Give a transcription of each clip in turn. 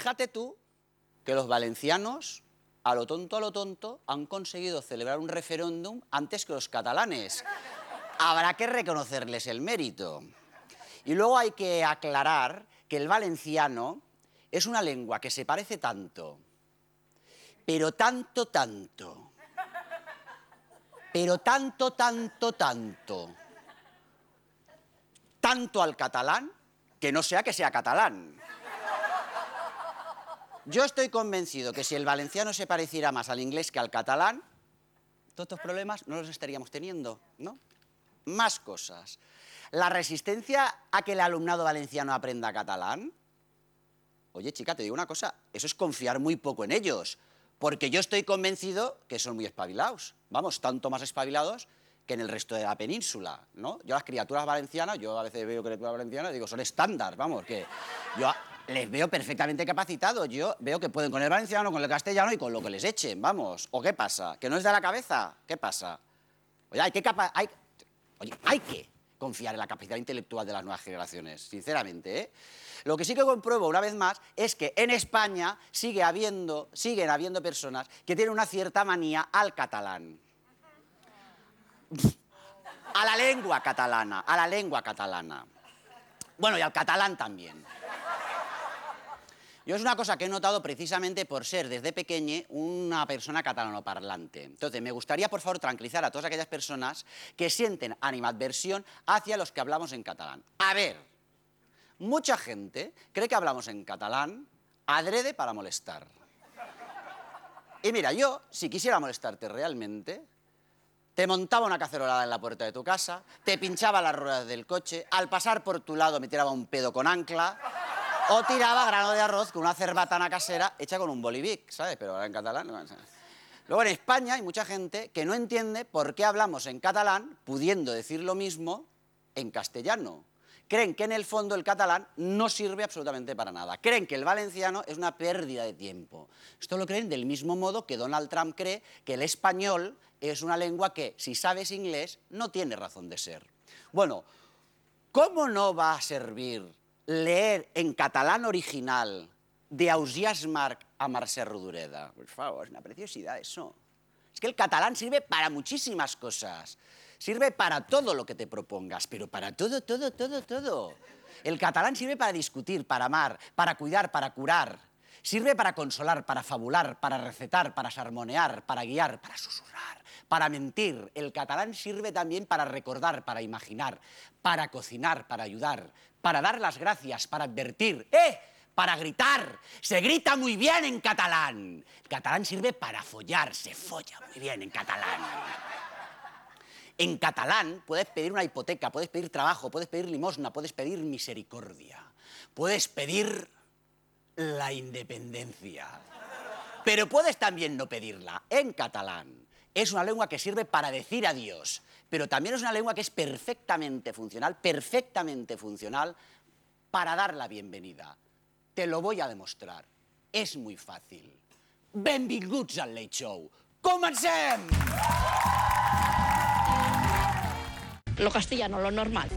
fíjate tú que los valencianos, a lo tonto, han conseguido celebrar un referéndum antes que los catalanes. Habrá que reconocerles el mérito. Y luego hay que aclarar que el valenciano es una lengua que se parece tanto, pero tanto, tanto al catalán, que no sea catalán. Yo estoy convencido que si el valenciano se pareciera más al inglés que al catalán, todos estos problemas no los estaríamos teniendo, ¿no? Más cosas. La resistencia a que el alumnado valenciano aprenda catalán. Oye, chica, te digo una cosa, eso es confiar muy poco en ellos, porque yo estoy convencido que son muy espabilados. Vamos, tanto más espabilados que en el resto de la península, ¿no? Yo las criaturas valencianas, yo a veces veo criaturas valencianas y digo, son estándar, vamos, que yo les veo perfectamente capacitados. Yo veo que pueden con el valenciano, con el castellano y con lo que les echen, vamos. ¿O qué pasa? ¿Que no es de la cabeza? ¿Qué pasa? Oye, hay que confiar en la capacidad intelectual de las nuevas generaciones, sinceramente, ¿eh? Lo que sí que compruebo, una vez más, es que en España siguen habiendo personas que tienen una cierta manía al catalán. A la lengua catalana. Bueno, y al catalán también. Yo es una cosa que he notado precisamente por ser desde pequeñe una persona catalanoparlante. Entonces, me gustaría, por favor, tranquilizar a todas aquellas personas que sienten animadversión hacia los que hablamos en catalán. A ver, mucha gente cree que hablamos en catalán adrede para molestar. Y mira, yo, si quisiera molestarte realmente, te montaba una cacerolada en la puerta de tu casa, te pinchaba las ruedas del coche, al pasar por tu lado me tiraba un pedo con ancla, o tiraba grano de arroz con una cerbatana casera hecha con un bolivic, ¿sabes? Pero ahora en catalán. Luego en España hay mucha gente que no entiende por qué hablamos en catalán pudiendo decir lo mismo en castellano. Creen que en el fondo el catalán no sirve absolutamente para nada. Creen que el valenciano es una pérdida de tiempo. Esto lo creen del mismo modo que Donald Trump cree que el español es una lengua que, si sabes inglés, no tiene razón de ser. Bueno, ¿cómo no va a servir leer en catalán original de Ausiàs March a Mercè Rodoreda? Por favor, es una preciosidad eso. Es que el catalán sirve para muchísimas cosas. Sirve para todo lo que te propongas, pero para todo. El catalán sirve para discutir, para amar, para cuidar, para curar. Sirve para consolar, para fabular, para recetar, para sermonear, para guiar, para susurrar, para mentir. El catalán sirve también para recordar, para imaginar, para cocinar, para ayudar, para dar las gracias, para advertir, para gritar. Se grita muy bien en catalán. El catalán sirve para follar, se folla muy bien en catalán. En catalán puedes pedir una hipoteca, puedes pedir trabajo, puedes pedir limosna, puedes pedir misericordia, puedes pedir la independencia, pero puedes también no pedirla. En catalán es una lengua que sirve para decir adiós, pero también es una lengua que es perfectamente funcional para dar la bienvenida. Te lo voy a demostrar. És muy fàcil. Benvinguts al Late Show. Comencem! Lo castellano, lo normal.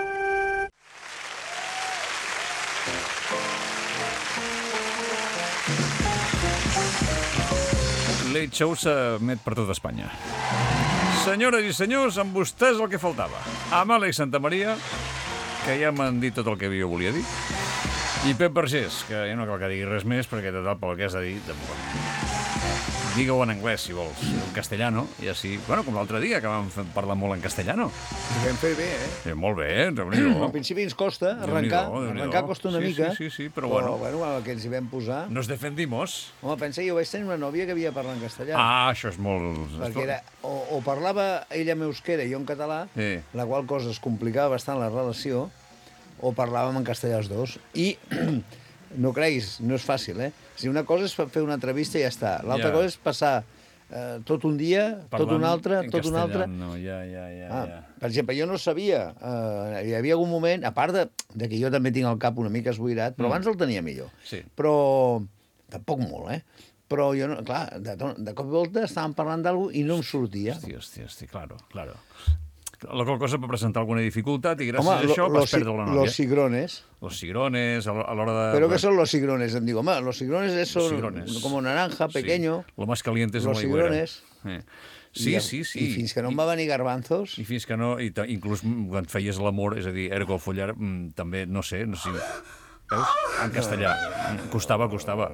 Late Show s'emet per tot Espanya. Senyores i senyors, amb vostès el que faltava. Amàlia Santamaria, que ja m'han dit tot el que jo volia dir, i Pep Vergés, que ja no cal que digui res més, perquè total, pel que has de dir, tampoc. Digue-ho en anglès, si vols, en castellano, i així, bueno, com l'altre dia, que vam parlar molt en castellano. Ho vam fer bé, eh? Sí, molt bé, Déu-n'hi-do. Al principi ens costa arrencar costa una mica. Sí, però bueno. Però que ens hi vam posar... Nos defendimos. Home, pensa que jo vaig tenir una nòvia que havia parlat en castellà. Ah, això és molt... Perquè era, o parlava ella en euskera i jo en català, la qual cosa es complicava bastant la relació, o parlàvem en castellà els dos. I... No creguis, no és fàcil, eh? Si una cosa és fer una entrevista i ja està. L'altra cosa és passar tot un dia, tot un altre, tot un altre. Per exemple, jo no sabia, hi havia algun moment, a part de que jo també tinc el cap una mica esboirat, però abans el tenia millor. Sí. Però, tampoc molt, eh? Però jo, clar, de cop i volta estàvem parlant d'algú i no em sortia. Hosti, claro. La qual cosa va presentar alguna dificultat i gràcies a això vas perdre la nòvia. Los cigrones. Los cigrones, a l'hora de... ¿Pero qué son los cigrones? Em digo, los cigrones son como naranja, pequeño. Sí. Lo más caliente es los la higuera. cigrones. Sí. I fins que no em va venir garbanzos... I fins que no... Inclús quan feies l'amor, és a dir, ergo follar, també, no sé... Veus? En castellà. Costava.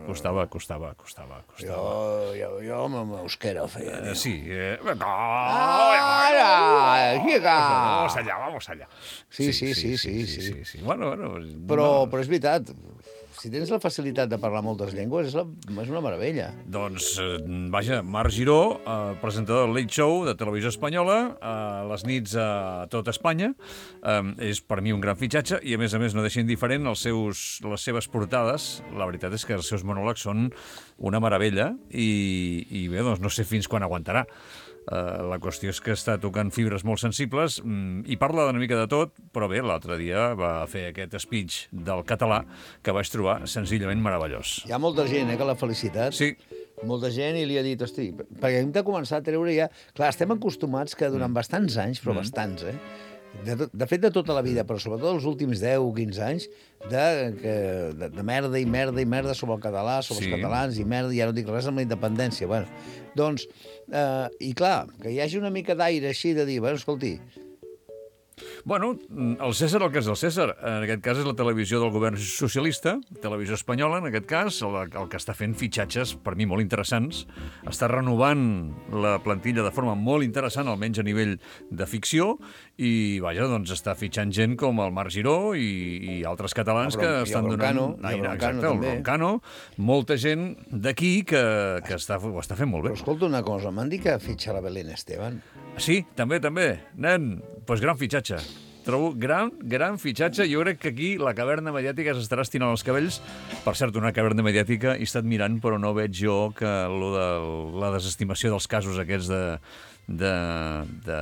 Jo amb euskera feia. Sí. Vamos allá. Sí. Bueno. Però és veritat, si tens la facilitat de parlar moltes llengües, és una meravella. Doncs, vaja, Marc Giró, presentador del Late Show de Televisió Espanyola, a les nits a tot Espanya, és per mi un gran fitxatge i, a més, no deixa indiferent les seves portades. La veritat és que els seus monòlegs són una meravella i bé, doncs no sé fins quan aguantarà. La qüestió és que està tocant fibres molt sensibles i parla una mica de tot, però bé, l'altre dia va fer aquest speech del català que vaig trobar senzillament meravellós. Hi ha molta gent que l'ha felicitat. Sí. Molta gent i li ha dit, hosti, perquè hem de començar a treure ja... Clar, estem acostumats que durant bastants anys, però bastants, de fet, de tota la vida, però sobretot els últims 10 o 15 anys, de merda i merda sobre el català, sobre els catalans, i merda, ja no dic res amb la independència. Bueno, doncs, i clar, que hi hagi una mica d'aire així de dir, bueno, escolti... Bueno, el César el que és el César. En aquest cas és la televisió del govern socialista, televisió espanyola, en aquest cas, el que està fent fitxatges, per mi, molt interessants. Està renovant la plantilla de forma molt interessant, almenys a nivell de ficció, i, vaja, doncs està fitxant gent com el Marc Giró i altres catalans que estan donant... Exacte, el Broncano. Molta gent d'aquí que ho està fent molt bé. Però escolta una cosa, m'han dit que fitxa la Belén Esteban. Sí, també. Nen, doncs gran fitxatge. Trobo gran fitxatge. Jo crec que aquí la caverna mediàtica s'estarà estirant els cabells. Per cert, una caverna mediàtica he estat mirant, però no veig jo que la desestimació dels casos aquests de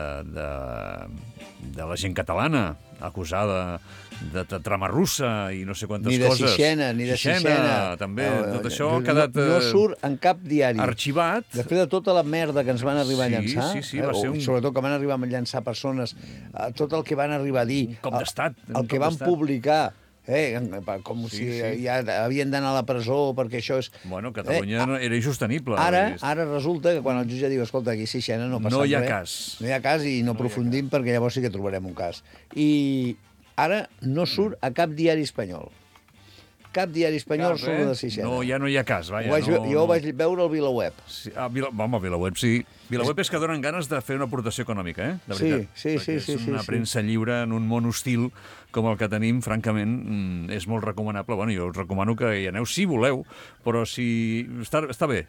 la gent catalana acusada de trama russa i no sé quantes coses. Ni de Sixena. També, tot això ha quedat... No surt en cap diari. Arxivat. Després de tota la merda que ens van arribar a llançar, va ser sobretot que van arribar a llançar persones, tot el que van arribar a dir, un cop d'estat, el que van publicar, com si ja havien d'anar a la presó perquè això és... Bueno, Catalunya era insostenible. Ara resulta que quan el jutge diu, escolta, aquí a Sixena no ha passat res. No hi ha cas. No hi ha cas i no aprofundim perquè llavors sí que trobarem un cas. I ara no surt a cap diari espanyol. Cap diari espanyol surt de Sixena. No, ja no hi ha cas. Jo ho vaig veure al VilaWeb. VilaWeb, sí. VilaWeb és que donen ganes de fer una aportació econòmica, de veritat. Sí. És una premsa lliure en un món hostil com el que tenim, francament, és molt recomanable. Bueno, jo us recomano que hi aneu si voleu, però si... Està bé.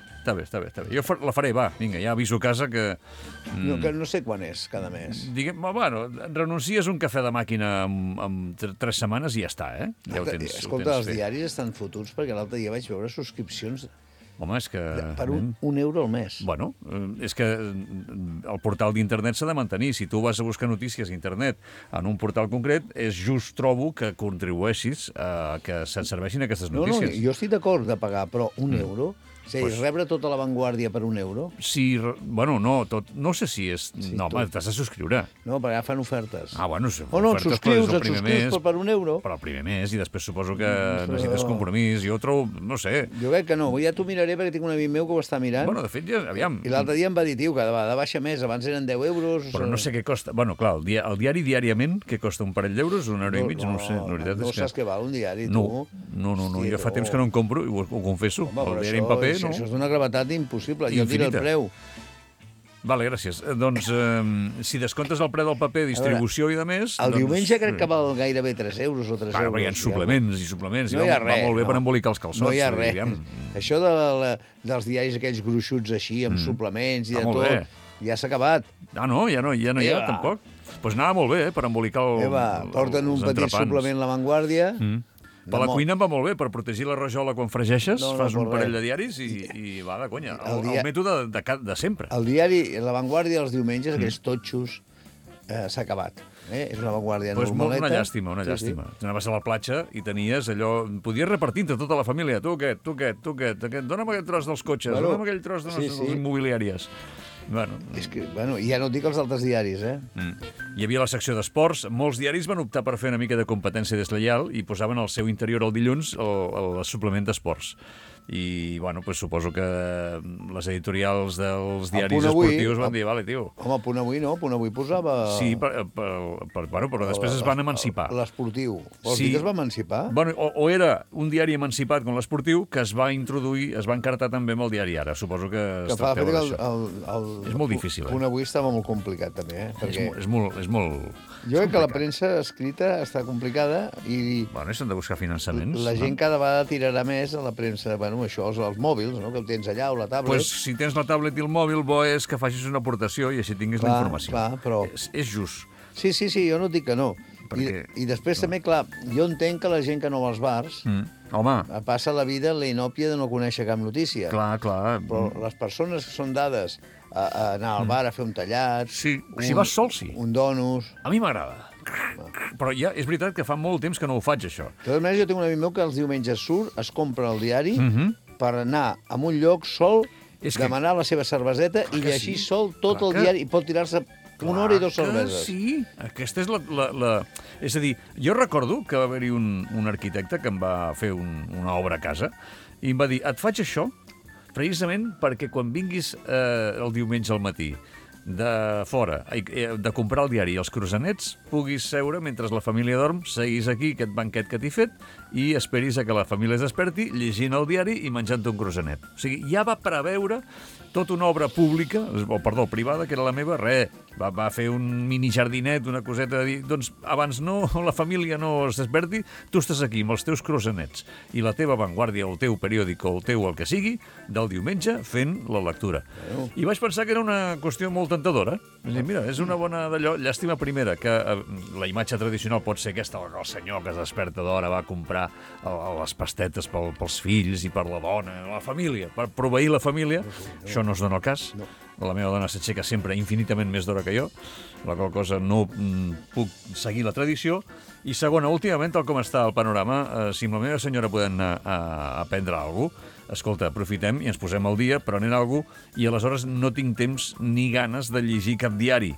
Jo la faré, va, vinga, ja aviso a casa que... No sé quan és cada mes. Bueno, renuncies un cafè de màquina en 3 setmanes i ja està, Ja ho tens. Escolta, els diaris estan fotuts perquè l'altre dia vaig veure subscripcions... Home, és que... Per un euro al mes. Bueno, és que el portal d'internet s'ha de mantenir. Si tu vas a buscar notícies a internet en un portal concret, és just trobo que contribueixis a que se't serveixin aquestes notícies. Jo estic d'acord de pagar, però un euro... Sí, rebre tota la Vanguardia per un euro? Sí, bueno, no sé si és... No, home, t'has de subscriure. No, perquè ara fan ofertes. Bueno, et subscrius per un euro. Per al primer mes, i després suposo que necessites compromís. Jo ho trobo, no sé. Jo crec que no, ja t'ho miraré perquè tinc un amic meu que ho està mirant. Bueno, de fet, ja, aviam. I l'altre dia em va dir, tio, que de baixa més, abans eren 10 euros... Però no sé què costa. Bueno, clar, el diari diàriament, què costa? Un parell d'euros, un euro i mig? No ho sé. No saps què val un diari, tu? No, jo fa temps que no en compro, i ho confesso. El diari en paper, no? Això és d'una gravetat impossible. Jo tiro el preu. Vale, gràcies. Doncs, si descomptes el preu del paper, distribució i de més... El diumenge crec que val gairebé 3 euros o 3 euros. Però hi ha suplements. No hi ha res. Va molt bé per embolicar els calçots. No hi ha res. Això dels diaris aquells gruixuts així, amb suplements i de tot, ja s'ha acabat. No, ja no hi ha, tampoc. Doncs anava molt bé, per embolicar els entrepans. Porten un petit suplement La Vanguardia... Per la cuina em va molt bé, per protegir la rajola quan fregeixes, fas un parell de diaris i va de conya. El mètode de sempre. El diari La Vanguardia els diumenges, aquells totxos, s'ha acabat. És una Vanguardia normaleta. Una llàstima. Anaves a la platja i tenies allò... Podies repartir entre tota la família. Tu aquest. Dóna'm aquest tros dels cotxes, dóna'm aquell tros de les immobiliàries. És que, i ja no et dic els altres diaris, Hi havia la secció d'esports. Molts diaris van optar per fer una mica de competència deslleial i posaven al seu interior el dilluns el suplement d'esports. I, pues suposo que les editorials dels diaris esportius van dir, vale, tio. Home, Punt Avui no, Punt Avui posava... Sí, però després es van emancipar. L'esportiu. Vols dir que es va emancipar? O era un diari emancipat com l'esportiu que es va introduir, es va encartar també amb el diari Ara. Suposo que es tractava d'això. És molt difícil, Punt Avui estava molt complicat, també, perquè... És molt... Jo crec que la premsa escrita està complicada i... I s'han de buscar finançaments. La gent cada vegada tirarà més a la premsa, això, els mòbils, no?, que ho tens allà, o la tablet. Doncs si tens la tablet i el mòbil, bo és que facis una aportació i així tinguis la informació. Clar, però... És just. Sí, jo no et dic que no. I després també, clar, jo entenc que la gent que no va als bars passa la vida en la inòpia de no conèixer cap notícia. Clar. Però les persones que són dades a anar al bar a fer un tallat... Sí, si vas sol, sí. Un donus... A mi m'agrada. Però ja és veritat que fa molt temps que no ho faig, això. De totes maneres, jo tinc un amic meu que els diumenges surt, es compra el diari per anar a un lloc sol, demanar la seva cerveseta i llegir sol tot el diari i pot tirar-se una hora i 2 cerveses. Sí, aquesta és la... És a dir, jo recordo que va haver-hi un arquitecte que em va fer una obra a casa i em va dir, et faig això precisament perquè quan vinguis el diumenge al matí de fora, de comprar el diari i els croissanets, puguis seure mentre la família dorm, seguis aquí aquest banquet que t'he fet i esperis a que la família es desperti llegint el diari i menjant un croissanet. O sigui, ja va preveure tota una obra pública, privada, que era la meva, va fer un mini jardinet, una coseta de dir, doncs abans la família no es desperti, tu estàs aquí amb els teus croissanets i la teva Vanguardia, el teu periòdic o el teu el que sigui, del diumenge fent la lectura. I vaig pensar que era una qüestió molt tentadora. Mira, és una bona d'allò. Llàstima primera, que la imatge tradicional pot ser aquesta, el senyor que es desperta d'hora va a comprar les pastetes pels fills i per la dona, la família, per proveir la família. Això no es dona el cas. La meva dona s'aixeca sempre infinitament més d'hora que jo, la qual cosa no puc seguir la tradició. I segona, últimament, tal com està el panorama, si amb la meva senyora podem anar a prendre alguna cosa, escolta, aprofitem i ens posem al dia prenent alguna cosa, i aleshores no tinc temps ni ganes de llegir cap diari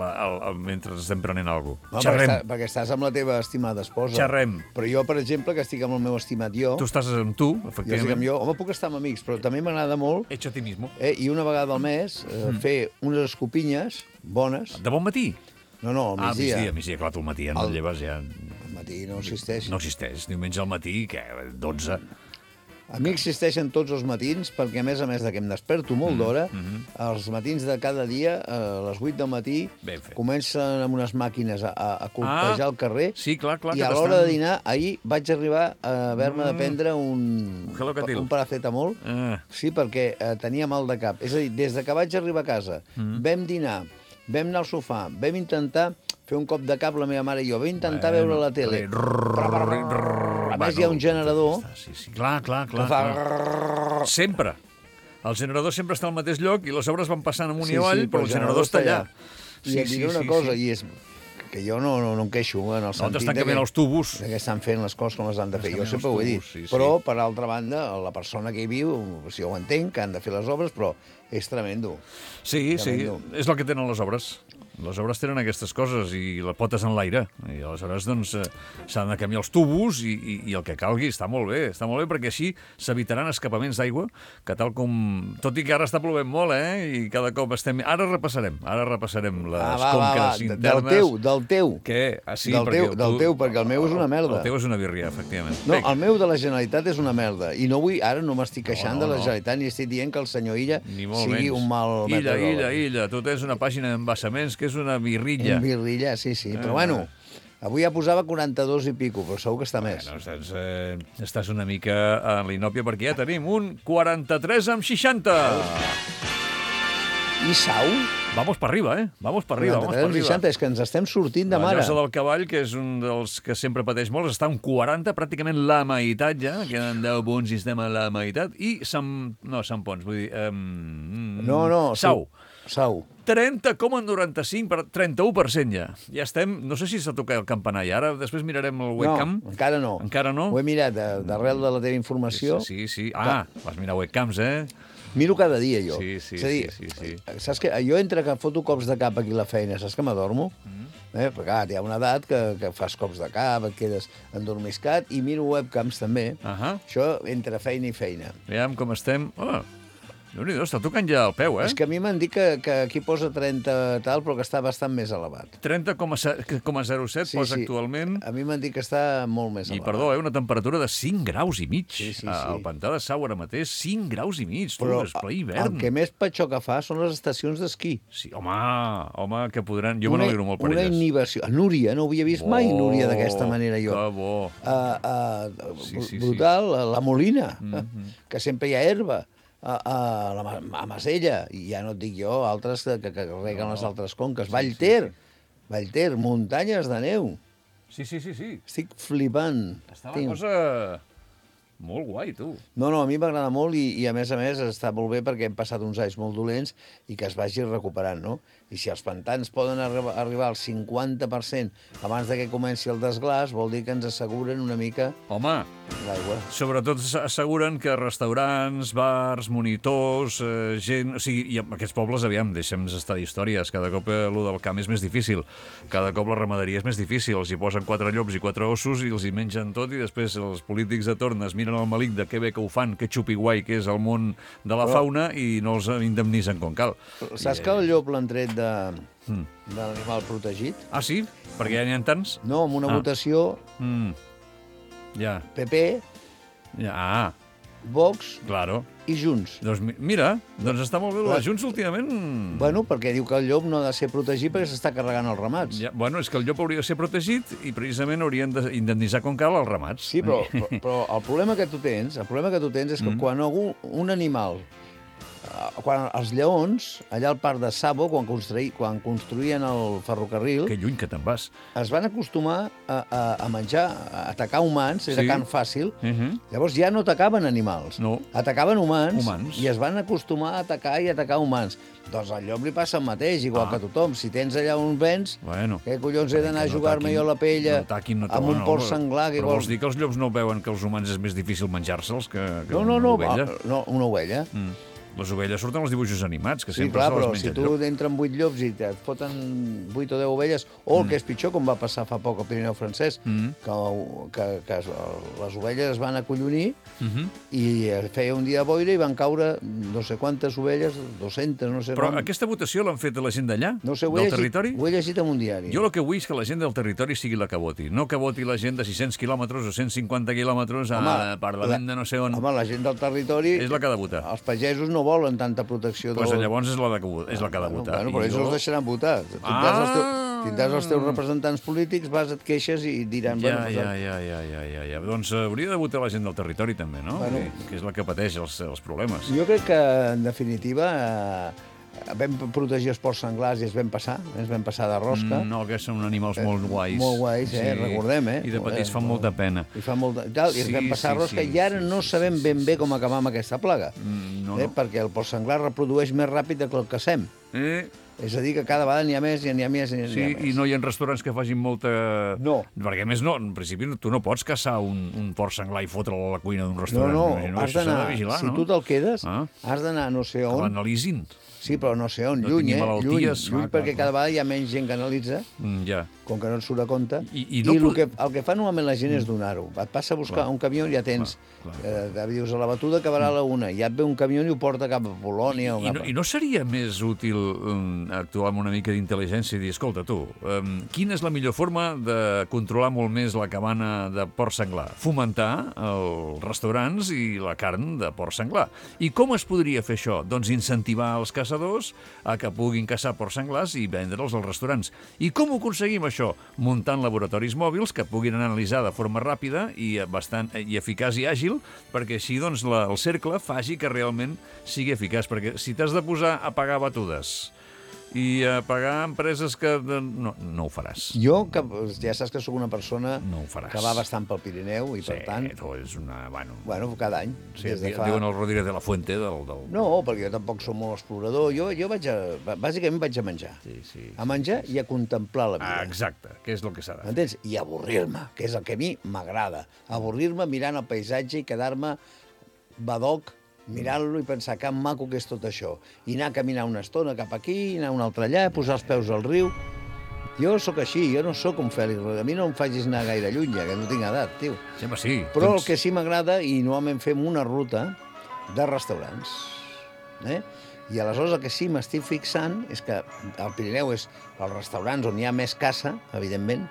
mentre estem prenent alguna cosa. Xerrem. Perquè estàs amb la teva estimada esposa. Xerrem. Però jo, per exemple, que estic amb el meu estimat jo... Tu estàs amb tu, efectivament. Jo estic amb jo. Home, puc estar amb amics, però també m'agrada molt... Hecho a ti mismo. I una vegada al mes fer unes escopinyes bones. De bon matí? No, al migdia. Migdia, clar, tu al matí ja no et lleves, ja... Al matí no existeix. No existeix. Diumenge al matí, què? 12... A mi existeixen tots els matins, perquè a més de que em desperto molt d'hora, els matins de cada dia, a les 8 del matí, comencen amb unes màquines a colpejar el carrer, i a l'hora de dinar, ahir vaig arribar a haver-me de prendre un paracetamol, sí, perquè tenia mal de cap. És a dir, des que vaig arribar a casa, vam dinar, vam anar al sofà, vam intentar fer un cop de cap la meva mare i jo, vam intentar veure la tele. A més, hi ha un generador... Sí, clar. Sempre. El generador sempre està al mateix lloc i les obres van passant amunt i avall, però el generador està allà. I et diré una cosa, i és que jo no em queixo en el sentit que estan fent les coses com les han de fer. Jo sempre ho he dit. Però, per altra banda, la persona que hi viu, si ho entenc, que han de fer les obres, però és tremendo. Sí, és el que tenen les obres. Les obres tenen aquestes coses i les potes en l'aire. I aleshores doncs, s'han de canviar els tubos i el que calgui. Està molt bé, perquè així s'evitaran escapaments d'aigua, que tal com... Tot i que ara està plovent molt, i cada cop estem... Ara repassarem les conques internes. Del teu. Què? Sí, del teu, perquè el meu és una merda. El teu és una birria, efectivament. No, el meu de la Generalitat és una merda. I no vull, ara no m'estic queixant de la Generalitat ni estic dient que el senyor Illa sigui un mal metodòleg. Illa. Tu tens una pàgina d'embassaments que és una birrilla. Una birrilla, sí. Però bueno, avui ja posava 42 i pico, però segur que està més. Estàs una mica en l'inòpia perquè ja tenim un 43,60. I Sau? Vamos per arriba, Vamos per arriba. 43,60, és que ens estem sortint de mare. La Llosa del Cavall, que és un dels que sempre pateix molt, està un 40, pràcticament la meitat ja, queden 10 punts i estem a la meitat, i Sant Pons, vull dir... Sau. 30,95, 31% ja. Ja estem... No sé si s'ha tocat el campanar ja. Ara després mirarem el webcam. No, encara no. Encara no? Ho he mirat d'arrel de la teva informació. Sí. Vas mirar webcams, Miro cada dia, jo. Sí. És a dir, saps que jo entre que foto cops de cap aquí a la feina, saps que m'adormo? Perquè clar, hi ha una edat que fas cops de cap, et quedes endormiscat, i miro webcams també. Això entre feina i feina. Veiem com estem. Déu-n'hi-do, està tocant ja el peu, És que a mi m'han dit que aquí posa 30 tal, però que està bastant més elevat. 30,07 posa actualment. A mi m'han dit que està molt més elevat. I perdó, una temperatura de 5 graus i mig. Al Pantà de Sau ara mateix, 5 graus i mig. Però és ple hivern. El que més patxó que fa són les estacions d'esquí. Sí, home, que podran... Jo me n'alegro molt per elles. Una inhibició. A Núria, no havia vist mai Núria d'aquesta manera, jo. Que bo. Brutal, la Molina, que sempre hi ha herba. A Masella, i ja no et dic jo, altres que reguen les altres conques. Vallter, muntanyes de neu. Sí. Estic flipant. Està la cosa molt guai, tu. No, a mi m'agrada molt i a més està molt bé perquè hem passat uns anys molt dolents i que es vagi recuperant, no? I si els pantans poden arribar al 50% abans que comenci el desglàs, vol dir que ens asseguren una mica l'aigua. Sobretot asseguren que restaurants, bars, monitors, gent... O sigui, i aquests pobles, aviam, deixem-nos estar d'històries. Cada cop lo del camp és més difícil. Cada cop la ramaderia és més difícil. Els hi posen 4 llops i 4 ossos i els hi mengen tot i després els polítics de torn es miren el malic de que bé que ho fan, que xupiguai que és el món de la fauna i no els indemnitzen com cal. Saps que el llop l'han tret de l'animal protegit? Ah, sí? Perquè ja n'hi ha tants? No, amb una votació PP, Vox i Junts. Doncs mira, està molt bé. Junts últimament... Bueno, perquè diu que el llop no ha de ser protegit perquè s'està carregant els ramats. Bueno, és que el llop hauria de ser protegit i precisament haurien d'indemnitzar com cal els ramats. Sí, però el problema que tu tens és que quan un animal... Quan els lleons, allà al parc de Sabo, quan construïen el ferrocarril... Que lluny que te'n vas. Es van acostumar a menjar, a atacar humans, era carn fàcil. Llavors ja no atacaven animals. No. Atacaven humans. I es van acostumar a atacar humans. Doncs al llop li passa el mateix, igual que a tothom. Si tens allà un vens, què collons he d'anar a jugar-me jo la pella amb un porc senglar? Però vols dir que els llops no veuen que els humans és més difícil menjar-se'ls que una ovella? No, una ovella. Les ovelles surten als dibuixos animats, que sempre se les menja el llop. Sí, clar, però si tu entren 8 llops i et foten 8 o 10 ovelles, o el que és pitjor, com va passar fa poc al Pirineu francès, que les ovelles es van acollonir i feia un dia de boira i van caure no sé quantes ovelles, 200, no sé Però aquesta votació l'han fet la gent d'allà, del territori? Ho he llegit en un diari. Jo el que vull és que la gent del territori sigui la que voti, no que voti la gent de 600 quilòmetres o 150 quilòmetres a Parlament de no sé on. Home, la gent del territori... És la que ha de votar. Els pagesos no volen tanta protecció. Doncs llavors és la que ha de votar. Però ells els deixaran votar. Tindràs els teus representants polítics, et queixes i diran... Ja. Doncs hauria de votar la gent del territori també, no? Que és la que pateix els problemes. Jo crec que, en definitiva, vam protegir els porcs senglars i ens vam passar de rosca. No, que són animals molt guais. Molt guais, recordem, I de petits fan molta pena. I ens vam passar de rosca i ara no sabem ben bé com acabar amb aquesta plaga. Perquè el porc senglar reprodueix més ràpid del que el cacem. És a dir, que cada vegada n'hi ha més, Sí, i no hi ha restaurants que facin molta... No. Perquè, a més, en principi, tu no pots caçar un porc senglar i fotre'l a la cuina d'un restaurant. No, has d'anar... Si tu te'l quedes, has d'anar no sé on... Que l'analitzin. Sí, però no sé on, lluny, perquè cada vegada hi ha menys gent que analitza, com que no et surt a compte, i el que fa normalment la gent és donar-ho. Et passa a buscar un camió i ja tens, dius, a la batuda acabarà a la 1, ja et ve un camió i ho porta cap a Polònia. I no seria més útil actuar amb una mica d'intel·ligència i dir, escolta, tu, quina és la millor forma de controlar molt més la cabana de porc senglar? Fomentar els restaurants i la carn de porc senglar. I com es podria fer això? Doncs incentivar els caçadors a que puguin caçar porcs senglars i vendre'ls als restaurants. I com ho aconseguim, això? Muntant laboratoris mòbils que puguin analitzar de forma ràpida i bastant eficaç i àgil, perquè així doncs, el cercle faci que realment sigui eficaç. Perquè si t'has de posar a pagar batudes i a pagar empreses que... No ho faràs. Jo, que ja saps que sóc una persona que va bastant pel Pirineu i, per tant... Sí, és una... Bueno, cada any. Sí, diuen el Rodríguez de la Fuente del... No, perquè jo tampoc soc molt explorador. Jo bàsicament vaig a menjar. A menjar i a contemplar la vida. Exacte, que és el que s'ha de fer. Entens? I avorrir-me, que és el que a mi m'agrada. Avorrir-me mirant el paisatge i quedar-me badoc mirar-lo i pensar que maco que és tot això. I anar a caminar una estona cap aquí, anar una altra allà, posar els peus al riu. Jo sóc així, jo no sóc un Fèlix Rodríguez. A mi no em facis anar gaire lluny, ja que no tinc edat, tio. Sí. Però el que sí m'agrada, i normalment fem una ruta de restaurants. I aleshores el que sí m'estic fixant és que el Pirineu és els restaurants on hi ha més caça, evidentment,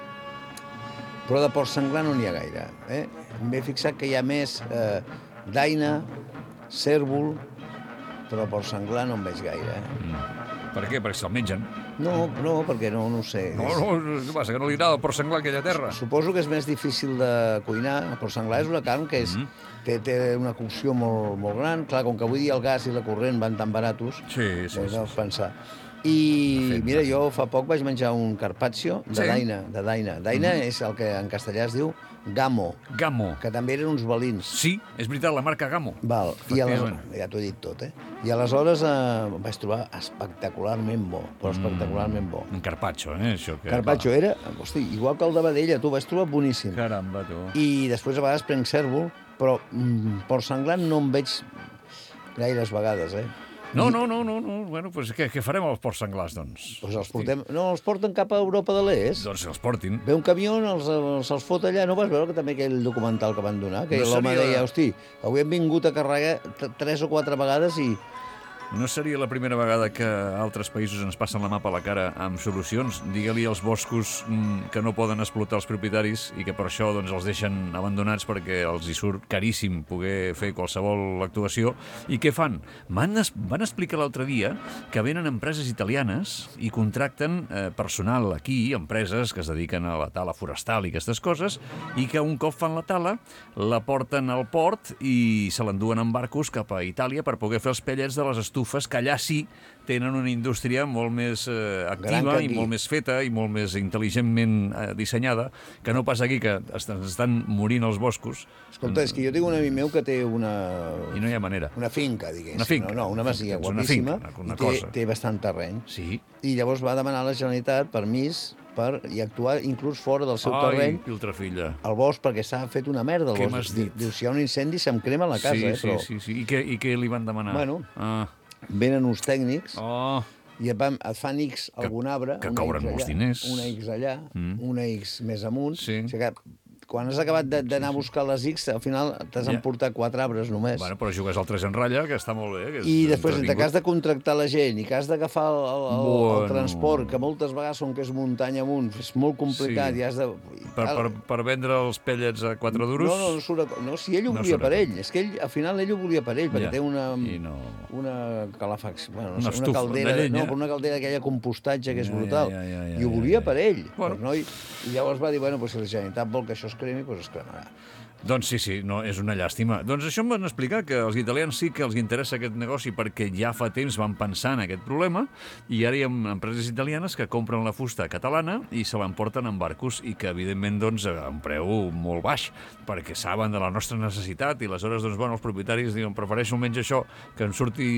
però de porc senglar no n'hi ha gaire. M'he fixat que hi ha més daina, cèrvol, però porc senglar no en veig gaire. Per què? Perquè se'l mengen. No, perquè no ho sé. No, què passa, que no li agrada el porc senglar a aquella terra? Suposo que és més difícil de cuinar. El porc senglar és una carn que té una cocció molt gran. Clar, com que avui dia el gas i la corrent van tan baratos, deus pensar. I mira, jo fa poc vaig menjar un carpaccio de daina. Daina és el que en castellà es diu Gamo. Que també eren uns balins. Sí, és veritat, la marca Gamo. Val. Ja t'ho he dit tot, I aleshores em vaig trobar espectacularment bo, però espectacularment bo. Un carpaccio, això. Carpaccio era, hosti, igual que el de vedella, tu, vaig trobar boníssim. Caramba, tu. I després a vegades prenc cèrvol, però porc senglar no en veig gaires vegades, No. Bueno, doncs què farem amb els porcs senglars, doncs? Doncs els portem... No, els porten cap a Europa de l'Est. Doncs els portin. Ve un camió, se'ls fot allà. No vas veure que també aquell documental que van donar? Que l'home deia, hosti, avui hem vingut a carregar 3 o 4 vegades i... No seria la primera vegada que altres països ens passen la mà per la cara amb solucions. Digue-li als boscos que no poden explotar els propietaris i que per això doncs, els deixen abandonats perquè els hi surt caríssim poder fer qualsevol actuació. I què fan? Van explicar l'altre dia que venen empreses italianes i contracten personal aquí, empreses que es dediquen a la tala forestal i aquestes coses, i que un cop fan la tala, la porten al port i se l'enduen en barcos cap a Itàlia per poder fer els pellets de les estufes que allà sí tenen una indústria molt més activa i molt més feta i molt més intel·ligentment dissenyada, que no pas aquí, que estan morint els boscos. Escolta, és que jo tinc un amic meu que té una... I no hi ha manera. Una finca, diguéssim. Una finca. No, una masia guapíssima. I té bastant terreny. Sí. I llavors va demanar a la Generalitat permís i actuar inclús fora del seu terreny. Piltrafilla. Al bosc, perquè s'ha fet una merda. Què m'has dit? Diu, si hi ha un incendi se'm crema la casa. Sí. I què li van demanar? Bueno, venen uns tècnics i et fan X algun arbre, que cobren molts diners, una X allà, una X més amunt, o sigui que quan has acabat d'anar a buscar les X, al final t'has emportat 4 arbres només. Bueno, però jugues al 3 en ratlla, que està molt bé. I després, entre que has de contractar la gent i que has d'agafar el transport, que moltes vegades són que és muntanya amunt, és molt complicat i has de... Per vendre els pellets a 4 duros? No, si ell ho volia per ell. És que ell, al final, ell ho volia per ell, perquè té una calefacció, una caldera, una caldera aquella compostatge que és brutal. I ho volia per ell. I llavors va dir, bueno, si la Generalitat vol que això es cremi, doncs es cremarà. Doncs sí, no, és una llàstima. Doncs això em van explicar, que als italians sí que els interessa aquest negoci perquè ja fa temps van pensar en aquest problema i ara hi ha empreses italianes que compren la fusta catalana i se l'emporten en barcos i que, evidentment, doncs, a un preu molt baix, perquè saben de la nostra necessitat i aleshores, doncs, bueno, els propietaris diuen, prefereixo menys això que em surti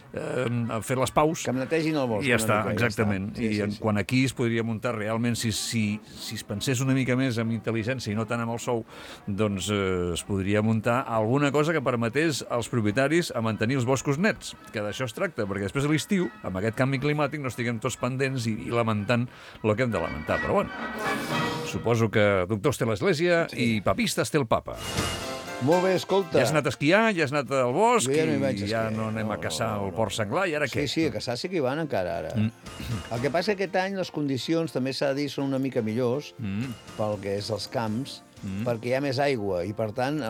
a fer les paus. Que em netegin el bosc. I ja està, exactament. Quan aquí es podria muntar realment, si es pensés una mica més amb intel·ligència i no tant amb el sou, doncs es podria muntar alguna cosa que permetés als propietaris a mantenir els boscos nets, que d'això es tracta, perquè després de l'estiu, amb aquest canvi climàtic, no estiguem tots pendents i lamentant el que hem de lamentar. Però bueno, suposo que doctors té l'Església i papistes té el papa. Molt bé, escolta. Ja has anat a esquiar, ja has anat al bosc i ja no anem a caçar el porc senglar, i ara què? Sí, a caçar sí que hi van encara ara. El que passa que aquest any les condicions, també s'ha de dir, són una mica millors pel que és els camps, perquè hi ha més aigua i, per tant,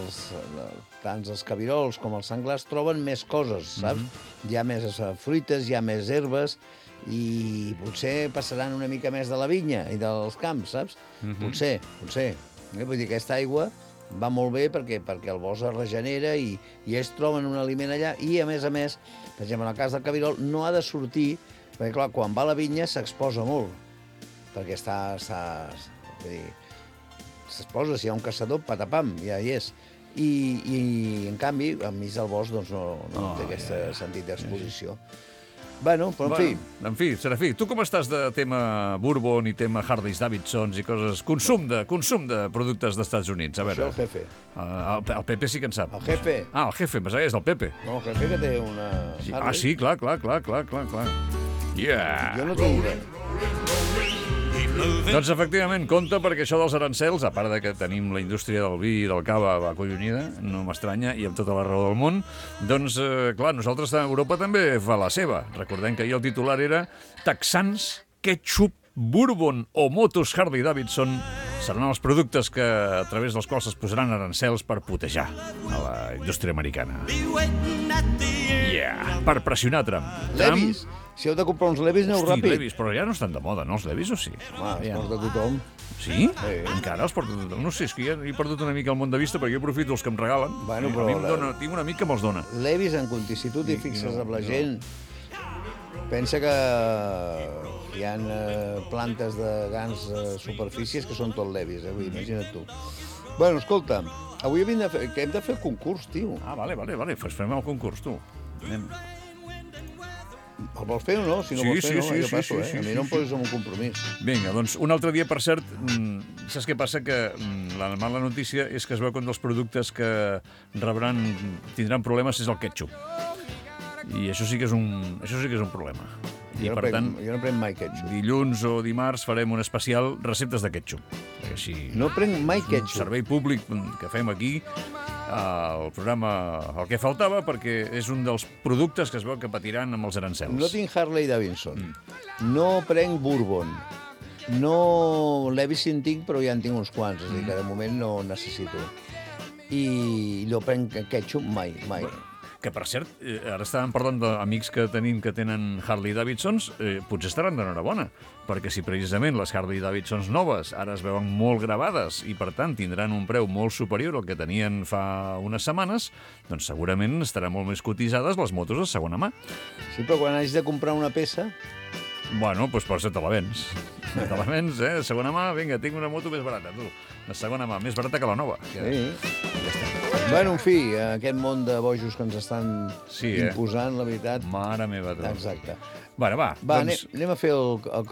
tant els cabirols com els senglars troben més coses, saps? Hi ha més fruites, hi ha més herbes i potser passaran una mica més de la vinya i dels camps, saps? Potser. Vull dir, aquesta aigua va molt bé perquè el bosc es regenera i ells troben un aliment allà i, a més, per exemple, en el cas del cabirol, no ha de sortir, perquè, clar, quan va a la vinya s'exposa molt, perquè s'exposa, si hi ha un caçador, patapam, ja hi és. I en canvi, enmig del bosc, doncs no té aquest sentit d'exposició. Bueno, però en fi, Serafí, tu com estàs de tema Bourbon i tema Harley-Davidsons i coses... Consum de productes d'Estats Units, a veure. Això el Jefe. El Pepe sí que en sap. El Jefe. Ah, el Jefe, em pensava que és el Pepe. No, el Jefe que té una... Sí. Ah, sí, clar. Yeah! Jo no tinc res. Doncs efectivament, compte, perquè això dels arancels, a part de que tenim la indústria del vi i del cava acollonida, no m'estranya, i amb tota la raó del món, doncs, clar, nosaltres a Europa també fa la seva. Recordem que ahir el titular era Texans, ketchup, Bourbon o motos Harley-Davidson seran els productes a través dels quals es posaran arancels per putejar a la indústria americana. Yeah! Per pressionar Trump. Levis. Si heu de comprar uns Levis, aneu ràpid. Hosti, Levis, però ja no estan de moda, no, els Levis, o sí? Home, els porta tothom. Sí? Encara els porta tothom? No sé, és que ja he perdut una mica el món de vista perquè jo aprofito els que em regalen. Bueno, però a mi tinc un amic que me'ls dona. Levis en contingut i fixes amb la gent. Pensa que hi ha plantes de grans superfícies que són tot Levis, vull dir, imagina't tu. Bueno, escolta, avui hem de fer el concurs, tio. Ah, vale, fem el concurs, tu. Anem. El vols fer o no? Si no vols fer, no, jo passo, A mi no em poses en un compromís. Vinga, doncs un altre dia, per cert, saps què passa? Que la mala notícia és que es veu que un dels productes que tindran problemes és el ketchup. I això sí que és un problema. I jo no prenc mai ketchup. Dilluns o dimarts farem un especial receptes de ketchup. Així, no prenc mai ketchup. És un servei públic que fem aquí, el programa El que faltava, perquè és un dels productes que es veu que patiran amb els arancels. No tinc Harley-Davidson. No prenc Bourbon. No Levis en tinc, però ja en tinc uns quants, és a dir, que de moment no necessito. I no prenc ketchup mai. Que, per cert, ara estàvem parlant d'amics que tenim que tenen Harley-Davidsons, potser estaran d'enhorabona, perquè si precisament les Harley-Davidsons noves ara es veuen molt gravades i, per tant, tindran un preu molt superior al que tenien fa unes setmanes, doncs segurament estaran molt més cotitzades les motos de segona mà. Sí, però quan hagis de comprar una peça... Bueno, doncs per això te la vens. Te la vens, de segona mà, vinga, tinc una moto més barata, tu. De segona mà, més barata que la nova. Sí. Bueno, en fi, aquest món de bojos que ens estan imposant, la veritat... Mare meva, tu. Exacte. Bueno, va, doncs... anem a fer el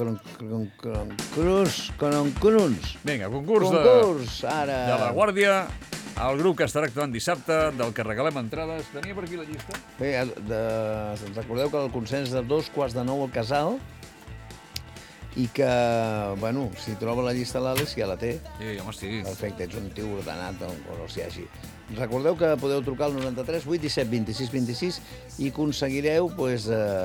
croncruns. Vinga, concurs ara. De La Guàrdia, el grup que estarà actuant dissabte, del que regalem entrades. Tenia per aquí la llista? Bé, recordeu que el consens de 2:15 al Casal, i que, bueno, si troba la llista l'Àlex, ja la té. Sí, home, sí. Perfecte, ets un tio ordenat, o no s'hi hagi. Recordeu que podeu trucar al 93 817 26 26 i aconseguireu, doncs,